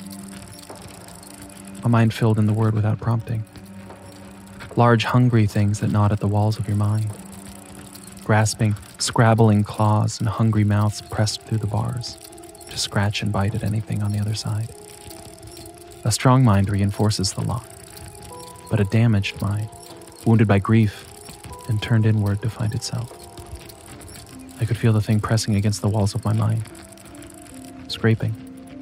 My mind filled in the word without prompting. Large, hungry things that gnawed at the walls of your mind. Grasping, scrabbling claws and hungry mouths pressed through the bars to scratch and bite at anything on the other side. A strong mind reinforces the lock, but a damaged mind, wounded by grief and turned inward to find itself. I could feel the thing pressing against the walls of my mind, scraping.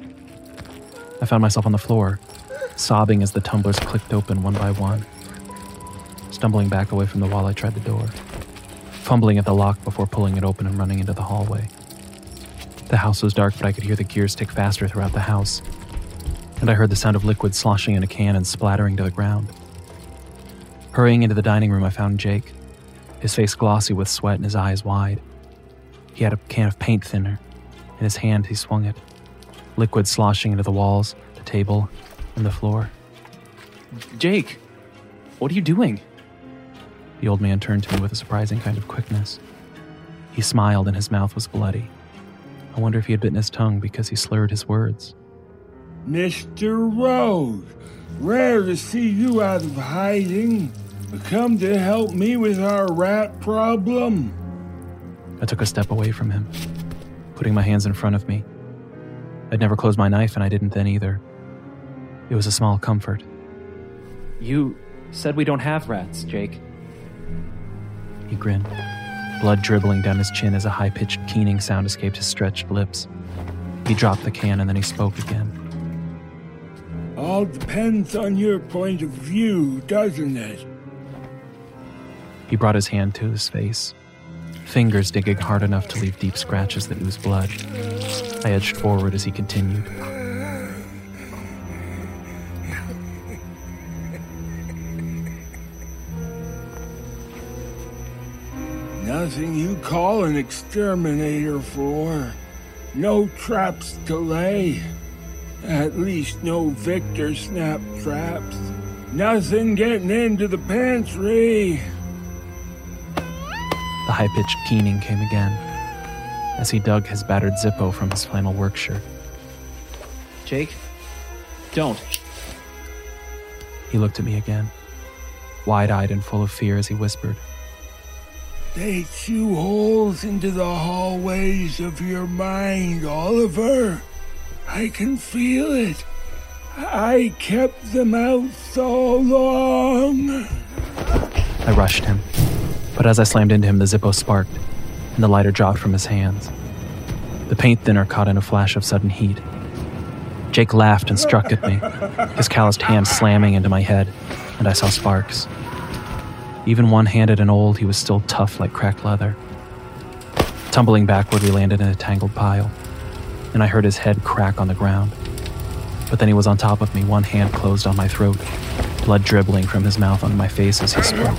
I found myself on the floor, sobbing as the tumblers clicked open one by one. Stumbling back away from the wall, I tried the door, fumbling at the lock before pulling it open and running into the hallway. The house was dark, but I could hear the gears tick faster throughout the house, and I heard the sound of liquid sloshing in a can and splattering to the ground. Hurrying into the dining room, I found Jake, his face glossy with sweat and his eyes wide. He had a can of paint thinner. In his hand, he swung it, liquid sloshing into the walls, the table, and the floor. "Jake, what are you doing?" The old man turned to me with a surprising kind of quickness. He smiled and his mouth was bloody. I wonder if he had bitten his tongue because he slurred his words. Mr. Rose, rare to see you out of hiding. Come to help me with our rat problem. I took a step away from him, putting my hands in front of me. I'd never closed my knife, and I didn't then either. It was a small comfort. "You said we don't have rats, Jake." He grinned, blood dribbling down his chin as a high-pitched keening sound escaped his stretched lips. He dropped the can, and then he spoke again. All depends on your point of view, doesn't it? He brought his hand to his face, fingers digging hard enough to leave deep scratches that oozed blood. I edged forward as he continued. Nothing you call an exterminator for. No traps to lay. At least no Victor snap traps. Nothing getting into the pantry. The high-pitched keening came again as he dug his battered Zippo from his flannel work shirt. Jake, don't. He looked at me again, wide-eyed and full of fear as he whispered, They chew holes into the hallways of your mind, Oliver. I can feel it. I kept them out so long. I rushed him, but as I slammed into him, the Zippo sparked, and the lighter dropped from his hands. The paint thinner caught in a flash of sudden heat. Jake laughed and struck at me, his calloused hand slamming into my head, and I saw sparks. Even one-handed and old, he was still tough like cracked leather. Tumbling backward, we landed in a tangled pile, and I heard his head crack on the ground. But then he was on top of me, one hand closed on my throat, blood dribbling from his mouth onto my face as he spoke.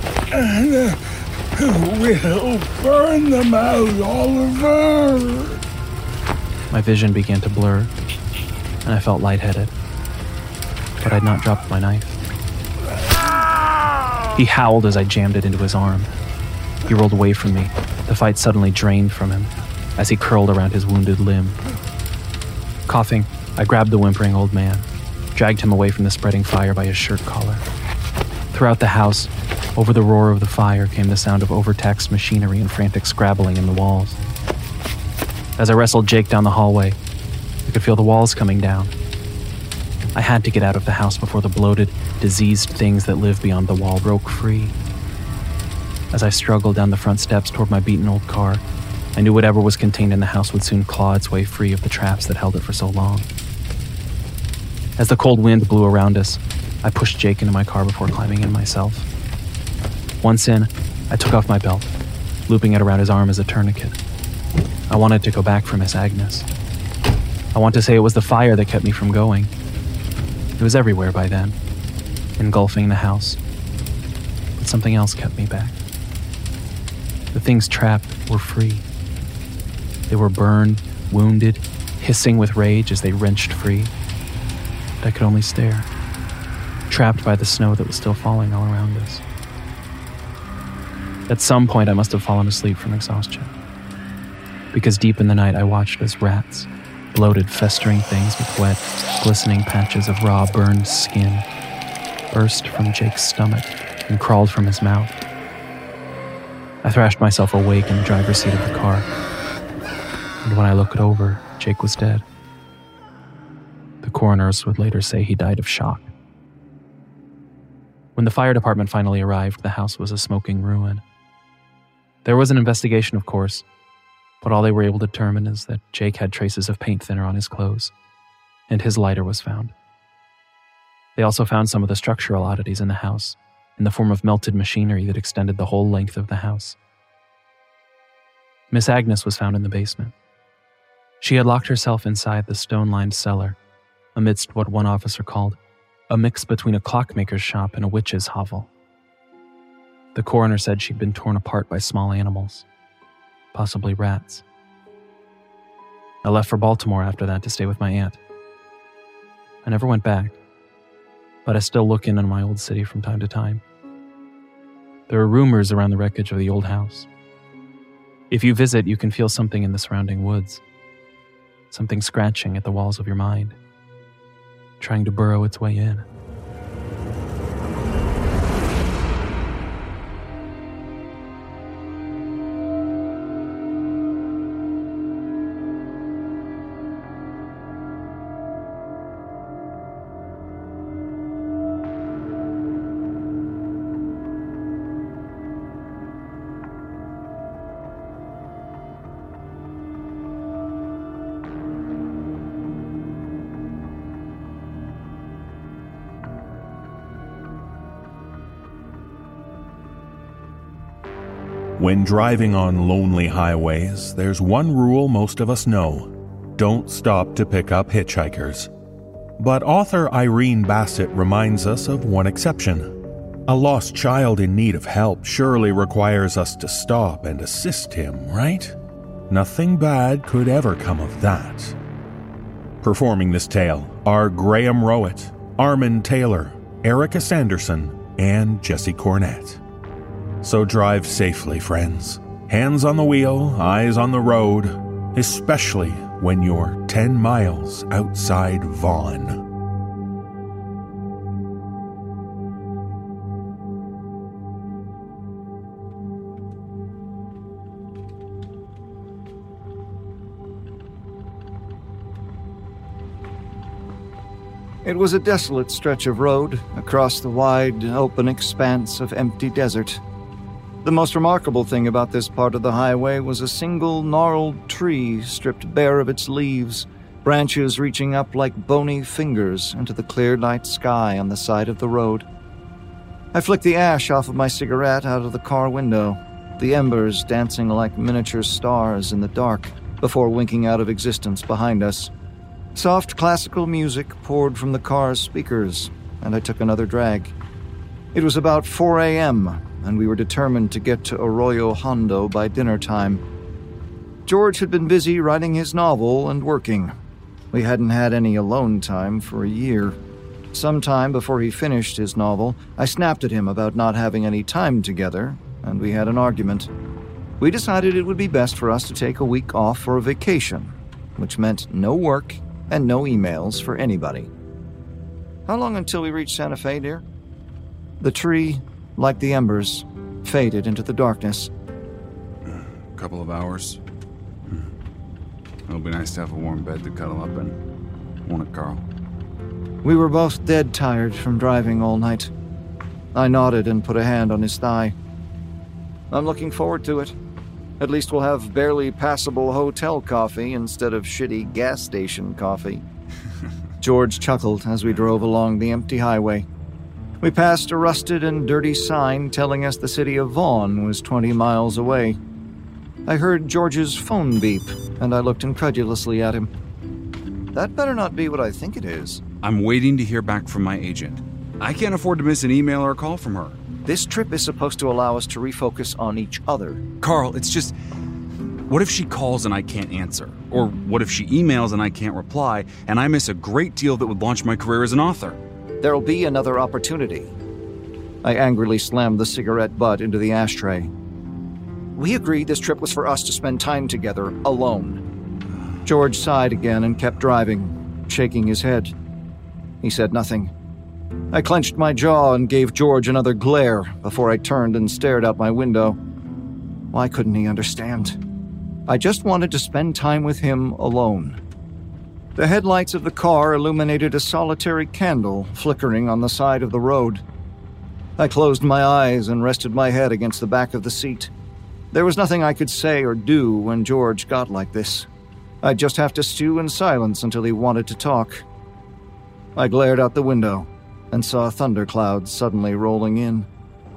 We'll burn them out, Oliver. My vision began to blur, and I felt lightheaded. But I'd not dropped my knife. He howled as I jammed it into his arm. He rolled away from me, the fight suddenly drained from him, as he curled around his wounded limb. Coughing, I grabbed the whimpering old man, dragged him away from the spreading fire by his shirt collar. Throughout the house, over the roar of the fire came the sound of overtaxed machinery and frantic scrabbling in the walls. As I wrestled Jake down the hallway, I could feel the walls coming down. I had to get out of the house before the bloated, diseased things that live beyond the wall broke free. As I struggled down the front steps toward my beaten old car, I knew whatever was contained in the house would soon claw its way free of the traps that held it for so long. As the cold wind blew around us, I pushed Jake into my car before climbing in myself. Once in, I took off my belt, looping it around his arm as a tourniquet. I wanted to go back for Miss Agnes. I want to say it was the fire that kept me from going. It was everywhere by then, engulfing the house. But something else kept me back. The things trapped were free. They were burned, wounded, hissing with rage as they wrenched free. But I could only stare, trapped by the snow that was still falling all around us. At some point, I must have fallen asleep from exhaustion, because deep in the night I watched as rats, bloated, festering things with wet, glistening patches of raw, burned skin, burst from Jake's stomach and crawled from his mouth. I thrashed myself awake in the driver's seat of the car, and when I looked over, Jake was dead. The coroners would later say he died of shock. When the fire department finally arrived, the house was a smoking ruin. There was an investigation, of course, but all they were able to determine is that Jake had traces of paint thinner on his clothes, and his lighter was found. They also found some of the structural oddities in the house, in the form of melted machinery that extended the whole length of the house. Miss Agnes was found in the basement. She had locked herself inside the stone-lined cellar, amidst what one officer called a mix between a clockmaker's shop and a witch's hovel. The coroner said she'd been torn apart by small animals, possibly rats. I left for Baltimore after that to stay with my aunt. I never went back, but I still look in on my old city from time to time. There are rumors around the wreckage of the old house. If you visit, you can feel something in the surrounding woods, something scratching at the walls of your mind, trying to burrow its way in. When driving on lonely highways, there's one rule most of us know: don't stop to pick up hitchhikers. But author Irene Bassett reminds us of one exception: A lost child in need of help surely requires us to stop and assist him, right? Nothing bad could ever come of that. Performing this tale are Graham Rowett, Armin Taylor, Erica Sanderson, and Jesse Cornett. So drive safely, friends. Hands on the wheel, eyes on the road, especially when you're 10 miles outside Vaughan. It was a desolate stretch of road across the wide, open expanse of empty desert. The most remarkable thing about this part of the highway was a single gnarled tree stripped bare of its leaves, branches reaching up like bony fingers into the clear night sky on the side of the road. I flicked the ash off of my cigarette out of the car window, the embers dancing like miniature stars in the dark before winking out of existence behind us. Soft classical music poured from the car's speakers, and I took another drag. It was about 4 a.m., and we were determined to get to Arroyo Hondo by dinner time. George had been busy writing his novel and working. We hadn't had any alone time for a year. Sometime before he finished his novel, I snapped at him about not having any time together, and we had an argument. We decided it would be best for us to take a week off for a vacation, which meant no work and no emails for anybody. How long until we reach Santa Fe, dear? The tree, like the embers, faded into the darkness. A couple of hours. It'll be nice to have a warm bed to cuddle up in. Won't it, Carl? We were both dead tired from driving all night. I nodded and put a hand on his thigh. I'm looking forward to it. At least we'll have barely passable hotel coffee instead of shitty gas station coffee. George chuckled as we drove along the empty highway. We passed a rusted and dirty sign telling us the city of Vaughan was 20 miles away. I heard George's phone beep, and I looked incredulously at him. That better not be what I think it is. I'm waiting to hear back from my agent. I can't afford to miss an email or a call from her. This trip is supposed to allow us to refocus on each other. Carl, it's just... What if she calls and I can't answer? Or what if she emails and I can't reply, and I miss a great deal that would launch my career as an author? There'll be another opportunity. I angrily slammed the cigarette butt into the ashtray. We agreed this trip was for us to spend time together, alone. George sighed again and kept driving, shaking his head. He said nothing. I clenched my jaw and gave George another glare before I turned and stared out my window. Why couldn't he understand? I just wanted to spend time with him alone. The headlights of the car illuminated a solitary candle flickering on the side of the road. I closed my eyes and rested my head against the back of the seat. There was nothing I could say or do when George got like this. I'd just have to stew in silence until he wanted to talk. I glared out the window and saw thunderclouds suddenly rolling in.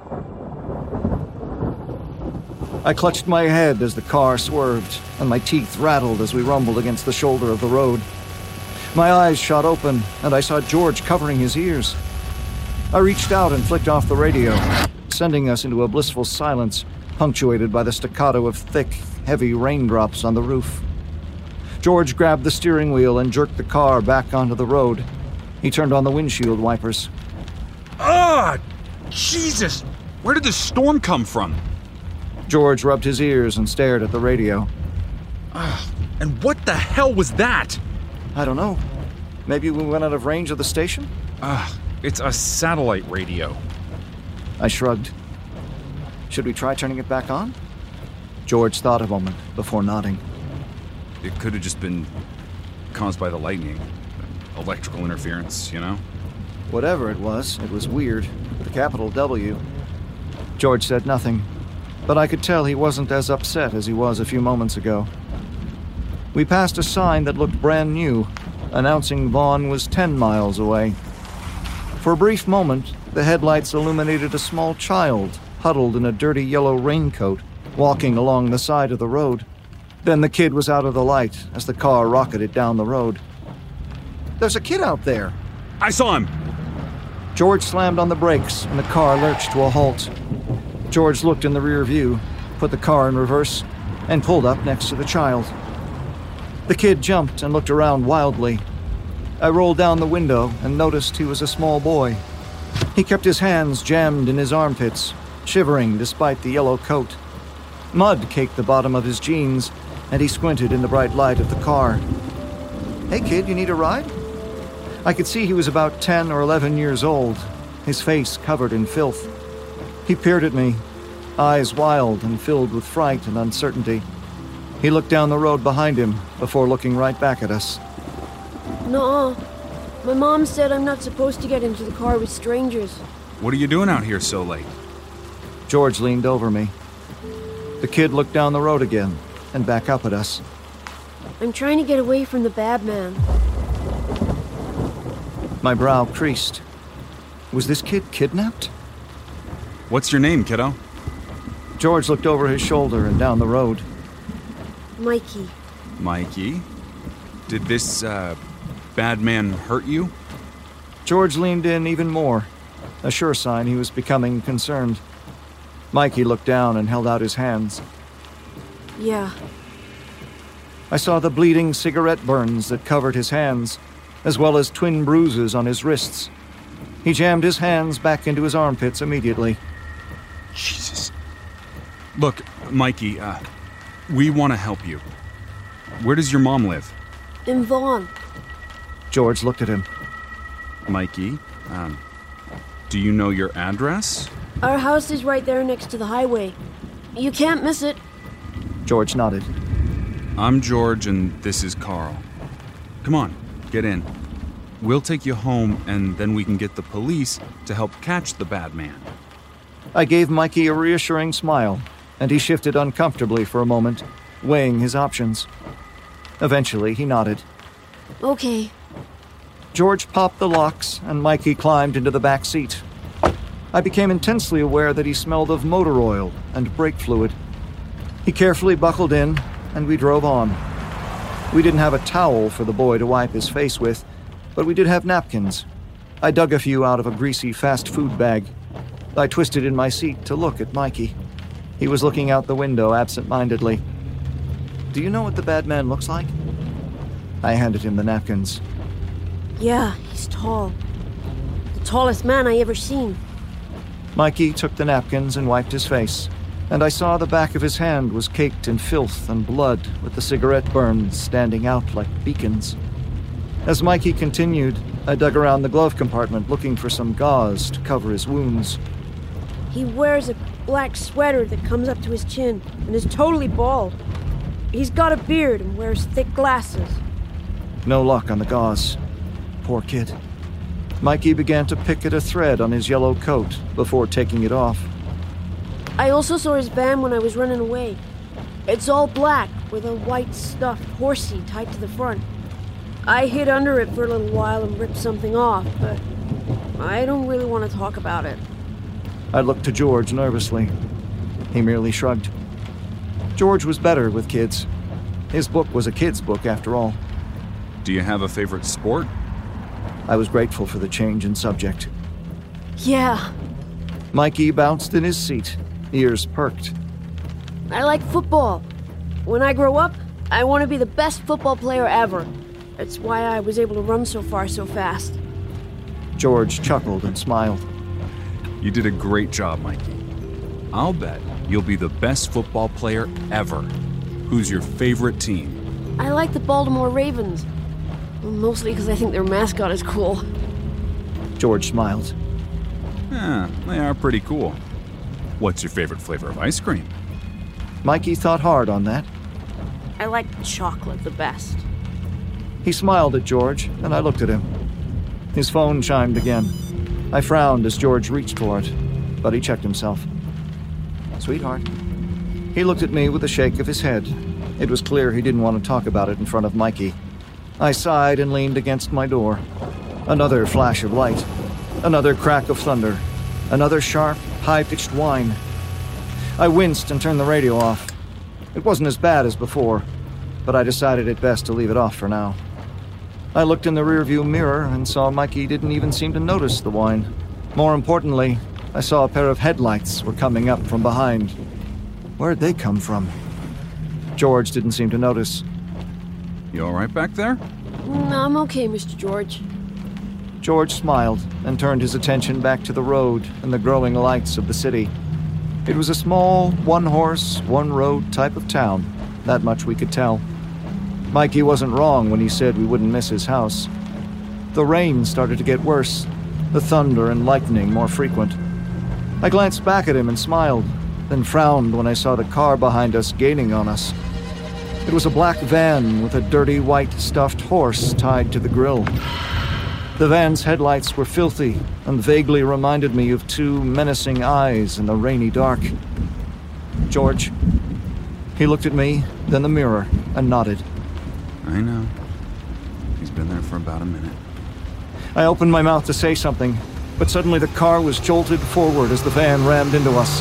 I clutched my head as the car swerved, and my teeth rattled as we rumbled against the shoulder of the road. My eyes shot open, and I saw George covering his ears. I reached out and flicked off the radio, sending us into a blissful silence, punctuated by the staccato of thick, heavy raindrops on the roof. George grabbed the steering wheel and jerked the car back onto the road. He turned on the windshield wipers. Ah! Jesus! Where did the storm come from? George rubbed his ears and stared at the radio. And what the hell was that? I don't know. Maybe we went out of range of the station? It's a satellite radio. I shrugged. Should we try turning it back on? George thought a moment before nodding. It could have just been caused by the lightning. Electrical interference, you know? Whatever it was weird, with a capital W. George said nothing, but I could tell he wasn't as upset as he was a few moments ago. We passed a sign that looked brand new, announcing Vaughan was 10 miles away. For a brief moment, the headlights illuminated a small child huddled in a dirty yellow raincoat, walking along the side of the road. Then the kid was out of the light as the car rocketed down the road. There's a kid out there. I saw him. George slammed on the brakes, and the car lurched to a halt. George looked in the rear view, put the car in reverse, and pulled up next to the child. The kid jumped and looked around wildly. I rolled down the window and noticed he was a small boy. He kept his hands jammed in his armpits, shivering despite the yellow coat. Mud caked the bottom of his jeans, and he squinted in the bright light of the car. "Hey kid, you need a ride?" I could see he was about 10 or 11 years old, his face covered in filth. He peered at me, eyes wild and filled with fright and uncertainty. He looked down the road behind him before looking right back at us. "Nuh-uh. My mom said I'm not supposed to get into the car with strangers." What are you doing out here so late? George leaned over me. The kid looked down the road again and back up at us. "I'm trying to get away from the bad man." My brow creased. Was this kid kidnapped? What's your name, kiddo? George looked over his shoulder and down the road. "Mikey." Mikey? Did this, bad man hurt you? George leaned in even more, a sure sign he was becoming concerned. Mikey looked down and held out his hands. "Yeah." I saw the bleeding cigarette burns that covered his hands, as well as twin bruises on his wrists. He jammed his hands back into his armpits immediately. Jesus. Look, Mikey, we want to help you. Where does your mom live? "In Vaughn." George looked at him. Mikey, do you know your address? "Our house is right there next to the highway. You can't miss it." George nodded. I'm George, and this is Carl. Come on, get in. We'll take you home, and then we can get the police to help catch the bad man. I gave Mikey a reassuring smile, and he shifted uncomfortably for a moment, weighing his options. Eventually, he nodded. "Okay." George popped the locks, and Mikey climbed into the back seat. I became intensely aware that he smelled of motor oil and brake fluid. He carefully buckled in, and we drove on. We didn't have a towel for the boy to wipe his face with, but we did have napkins. I dug a few out of a greasy fast food bag. I twisted in my seat to look at Mikey. He was looking out the window absent-mindedly. "Do you know what the bad man looks like?" I handed him the napkins. "Yeah, he's tall. The tallest man I ever seen." Mikey took the napkins and wiped his face, and I saw the back of his hand was caked in filth and blood, with the cigarette burns standing out like beacons. As Mikey continued, I dug around the glove compartment looking for some gauze to cover his wounds. "He wears a black sweater that comes up to his chin and is totally bald. He's got a beard and wears thick glasses." No luck on the gauze. Poor kid. Mikey began to pick at a thread on his yellow coat before taking it off. "I also saw his van when I was running away. It's all black with a white stuffed horsey tied to the front. I hid under it for a little while and ripped something off, but I don't really want to talk about it." I looked to George nervously. He merely shrugged. George was better with kids. His book was a kid's book, after all. Do you have a favorite sport? I was grateful for the change in subject. "Yeah, Mikey bounced in his seat, ears perked. I like football. When I grow up, I want to be the best football player ever. That's why I was able to run so far so fast." George chuckled and smiled. You did a great job, Mikey. I'll bet you'll be the best football player ever. Who's your favorite team? I like the Baltimore Ravens. Mostly because I think their mascot is cool. George smiled. Yeah, they are pretty cool. What's your favorite flavor of ice cream? Mikey thought hard on that. I like chocolate the best. He smiled at George, and I looked at him. His phone chimed again. I frowned as George reached for it, but he checked himself. "Sweetheart." He looked at me with a shake of his head. It was clear he didn't want to talk about it in front of Mikey. I sighed and leaned against my door. Another flash of light. Another crack of thunder. Another sharp, high-pitched whine. I winced and turned the radio off. It wasn't as bad as before, but I decided it best to leave it off for now. I looked in the rearview mirror and saw Mikey didn't even seem to notice the whine. More importantly, I saw a pair of headlights were coming up from behind. Where'd they come from? George didn't seem to notice. You all right back there? I'm okay, Mr. George. George smiled and turned his attention back to the road and the growing lights of the city. It was a small, one-horse, one-road type of town. That much we could tell. Mikey wasn't wrong when he said we wouldn't miss his house. The rain started to get worse, the thunder and lightning more frequent. I glanced back at him and smiled, then frowned when I saw the car behind us gaining on us. It was a black van with a dirty white stuffed horse tied to the grill. The van's headlights were filthy and vaguely reminded me of two menacing eyes in the rainy dark. George. He looked at me, then the mirror, and nodded. I know. He's been there for about a minute. I opened my mouth to say something, but suddenly the car was jolted forward as the van rammed into us.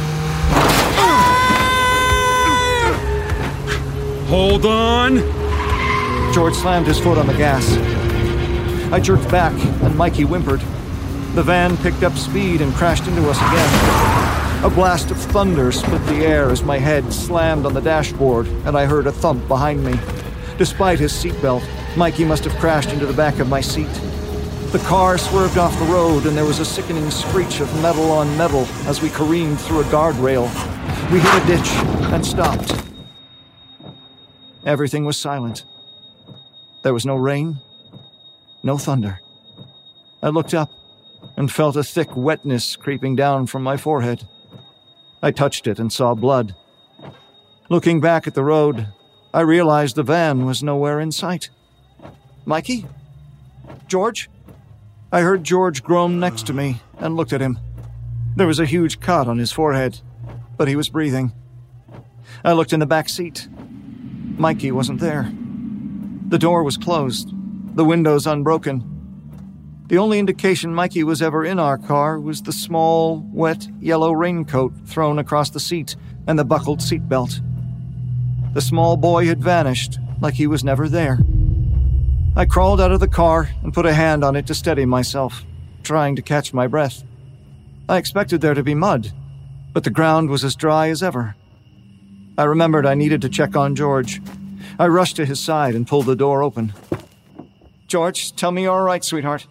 Hold on! George slammed his foot on the gas. I jerked back, and Mikey whimpered. The van picked up speed and crashed into us again. A blast of thunder split the air as my head slammed on the dashboard, and I heard a thump behind me. Despite his seatbelt, Mikey must have crashed into the back of my seat. The car swerved off the road, and there was a sickening screech of metal on metal as we careened through a guardrail. We hit a ditch and stopped. Everything was silent. There was no rain, no thunder. I looked up and felt a thick wetness creeping down from my forehead. I touched it and saw blood. Looking back at the road, I realized the van was nowhere in sight. Mikey? George? I heard George groan next to me and looked at him. There was a huge cut on his forehead, but he was breathing. I looked in the back seat. Mikey wasn't there. The door was closed, the windows unbroken. The only indication Mikey was ever in our car was the small, wet, yellow raincoat thrown across the seat and the buckled seatbelt. The small boy had vanished, like he was never there. I crawled out of the car and put a hand on it to steady myself, trying to catch my breath. I expected there to be mud, but the ground was as dry as ever. I remembered I needed to check on George. I rushed to his side and pulled the door open. George, tell me you're all right, sweetheart.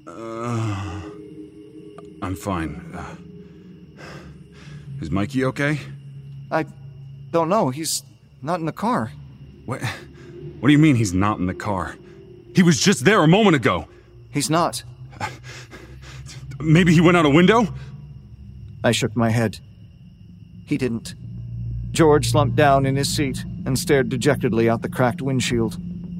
I'm fine. Is Mikey okay? I don't know. He's not in the car. What do you mean he's not in the car? He was just there a moment ago. He's not. Maybe he went out a window? I shook my head. He didn't. George slumped down in his seat and stared dejectedly out the cracked windshield.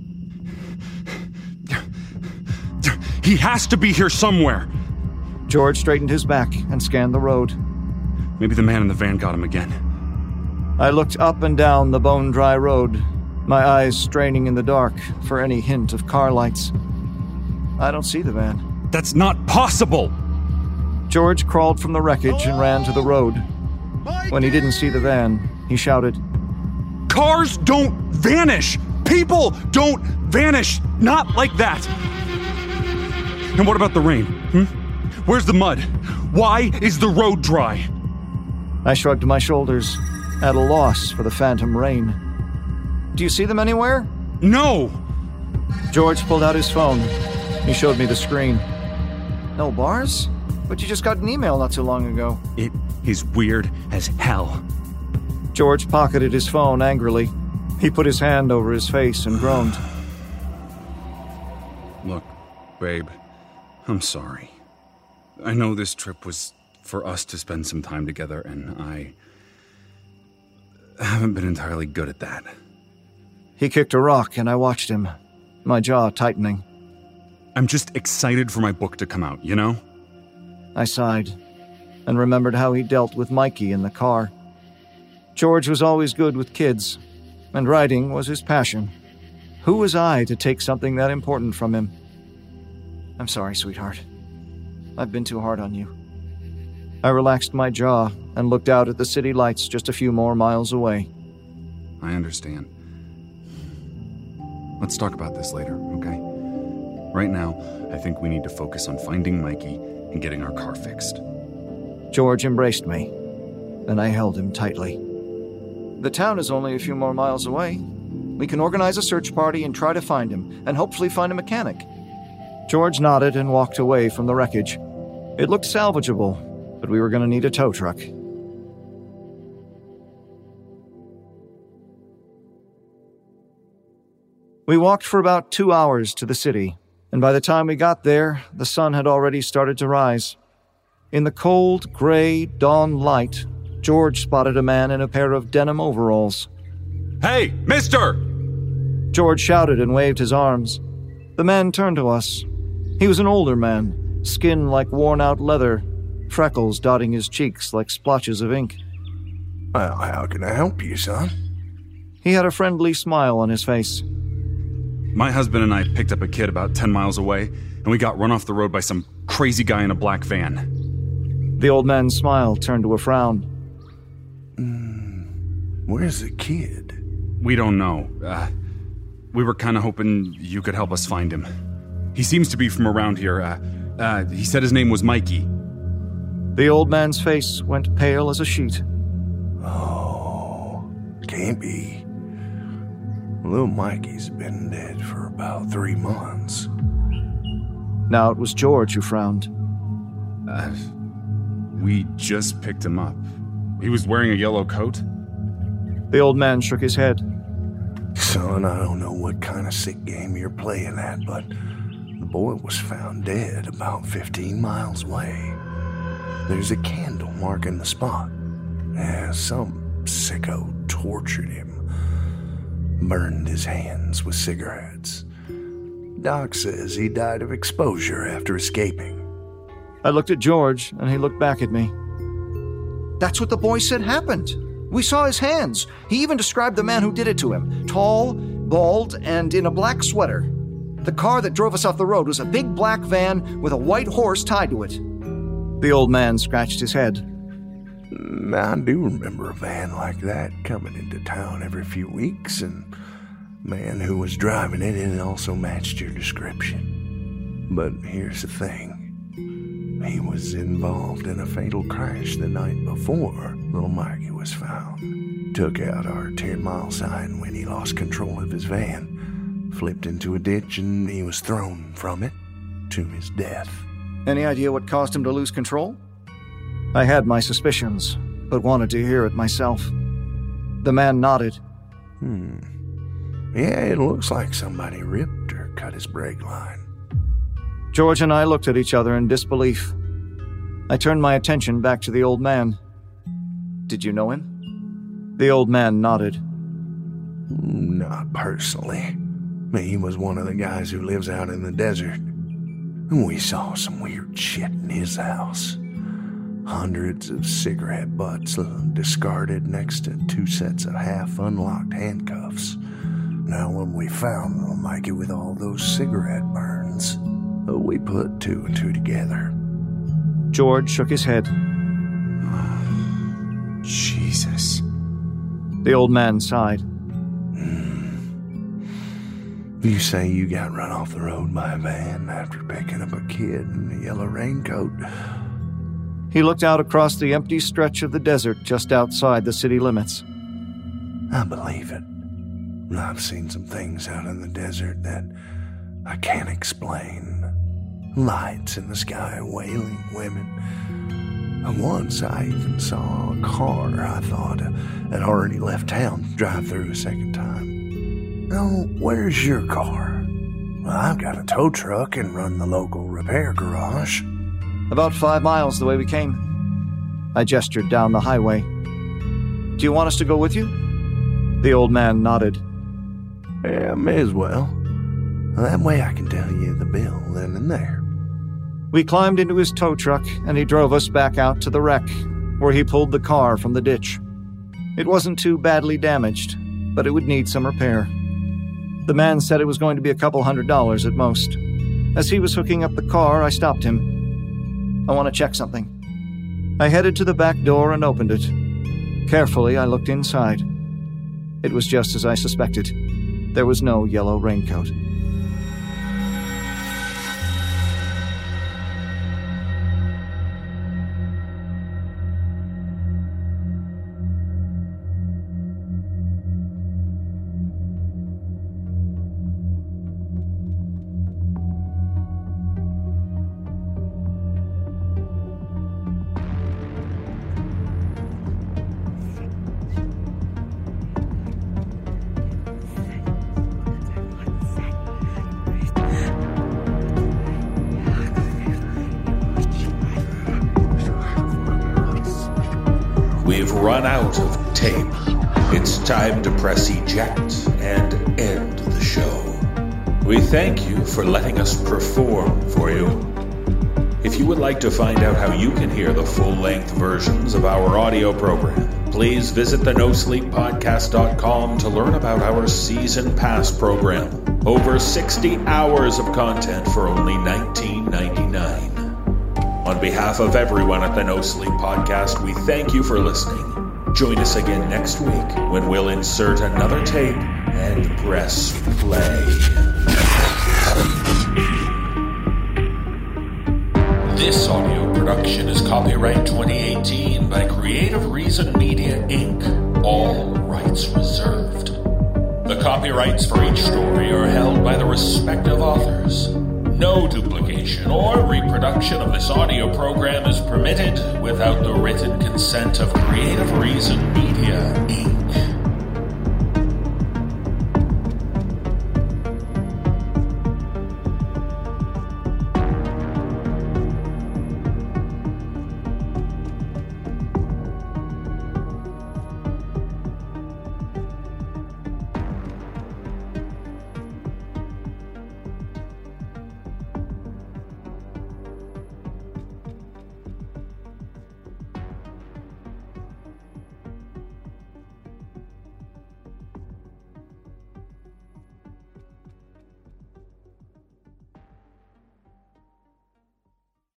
He has to be here somewhere. George straightened his back and scanned the road. Maybe the man in the van got him again. I looked up and down the bone-dry road, my eyes straining in the dark for any hint of car lights. I don't see the van. That's not possible! George crawled from the wreckage and ran to the road. When he didn't see the van, he shouted, "Cars don't vanish! People don't vanish! Not like that!" And what about the rain? Where's the mud? Why is the road dry? I shrugged my shoulders, at a loss for the phantom rain. Do you see them anywhere? No! George pulled out his phone. He showed me the screen. No bars? But you just got an email not too long ago. It is weird as hell. George pocketed his phone angrily. He put his hand over his face and groaned. Look, babe, I'm sorry. I know this trip was for us to spend some time together, and I haven't been entirely good at that. He kicked a rock, and I watched him, my jaw tightening. I'm just excited for my book to come out, you know? I sighed, and remembered how he dealt with Mikey in the car. George was always good with kids, and writing was his passion. Who was I to take something that important from him? I'm sorry, sweetheart. I've been too hard on you. I relaxed my jaw and looked out at the city lights just a few more miles away. I understand. Let's talk about this later, okay? Right now, I think we need to focus on finding Mikey and getting our car fixed. George embraced me, and I held him tightly. The town is only a few more miles away. We can organize a search party and try to find him, and hopefully find a mechanic. George nodded and walked away from the wreckage. It looked salvageable, but we were going to need a tow truck. We walked for about 2 hours to the city, and by the time we got there, the sun had already started to rise. In the cold, gray dawn light, George spotted a man in a pair of denim overalls. Hey, mister! George shouted and waved his arms. The man turned to us. He was an older man, skin like worn-out leather, freckles dotting his cheeks like splotches of ink. Well, how can I help you, son? He had a friendly smile on his face. My husband and I picked up a kid about 10 miles away, and we got run off the road by some crazy guy in a black van. The old man's smile turned to a frown. Where's the kid? We don't know. We were kind of hoping you could help us find him. He seems to be from around here. He said his name was Mikey. The old man's face went pale as a sheet. Oh, can't be. Little Mikey's been dead for about 3 months. Now it was George who frowned. We just picked him up. He was wearing a yellow coat. The old man shook his head. Son, I don't know what kind of sick game you're playing at, but the boy was found dead about 15 miles away. There's a candle marking the spot. Some sicko tortured him. Burned his hands with cigarettes. Doc says he died of exposure after escaping. I looked at George, and he looked back at me. That's what the boy said happened. We saw his hands. He even described the man who did it to him. Tall, bald, and in a black sweater. The car that drove us off the road was a big black van with a white horse tied to it. The old man scratched his head. I do remember a van like that coming into town every few weeks, and the man who was driving it also matched your description. But here's the thing. He was involved in a fatal crash the night before little Mikey was found. Took out our 10-mile sign when he lost control of his van. Flipped into a ditch and he was thrown from it to his death. Any idea what caused him to lose control? I had my suspicions, but wanted to hear it myself. The man nodded. Yeah, it looks like somebody ripped or cut his brake line. George and I looked at each other in disbelief. I turned my attention back to the old man. Did you know him? The old man nodded. Not personally. He was one of the guys who lives out in the desert. We saw some weird shit in his house. Hundreds of cigarette butts discarded next to 2 sets of half-unlocked handcuffs. Now when we found little Mikey with all those cigarette burns, we put 2 and 2 together. George shook his head. Jesus. The old man sighed. You say you got run off the road by a van after picking up a kid in a yellow raincoat? He looked out across the empty stretch of the desert just outside the city limits. I believe it. I've seen some things out in the desert that I can't explain. Lights in the sky, wailing women. Once I even saw a car I thought had already left town drive through a second time. Now, where's your car? Well, I've got a tow truck and run the local repair garage. About 5 miles the way we came. I gestured down the highway. Do you want us to go with you? The old man nodded. Yeah, may as well. That way I can tell you the bill then and there. We climbed into his tow truck, and he drove us back out to the wreck, where he pulled the car from the ditch. It wasn't too badly damaged, but it would need some repair. The man said it was going to be a couple $100 at most. As he was hooking up the car, I stopped him. I want to check something. I headed to the back door and opened it. Carefully, I looked inside. It was just as I suspected. There was no yellow raincoat. we've run out of tape. It's time to press eject and end the show. We thank you for letting us perform for you. If you would like to find out how you can hear the full-length versions of our audio program, please visit the NoSleepPodcast.com to learn about our Season Pass program. Over 60 hours of content for only $19.99. On behalf of everyone at the No Sleep Podcast, we thank you for listening. Join us again next week when we'll insert another tape and press play. This audio production is copyright 2018 by Creative Reason Media, Inc. All rights reserved. The copyrights for each story are held by the respective authors. No duplication or reproduction of this audio program is permitted without the written consent of Creative Reason Media, Inc.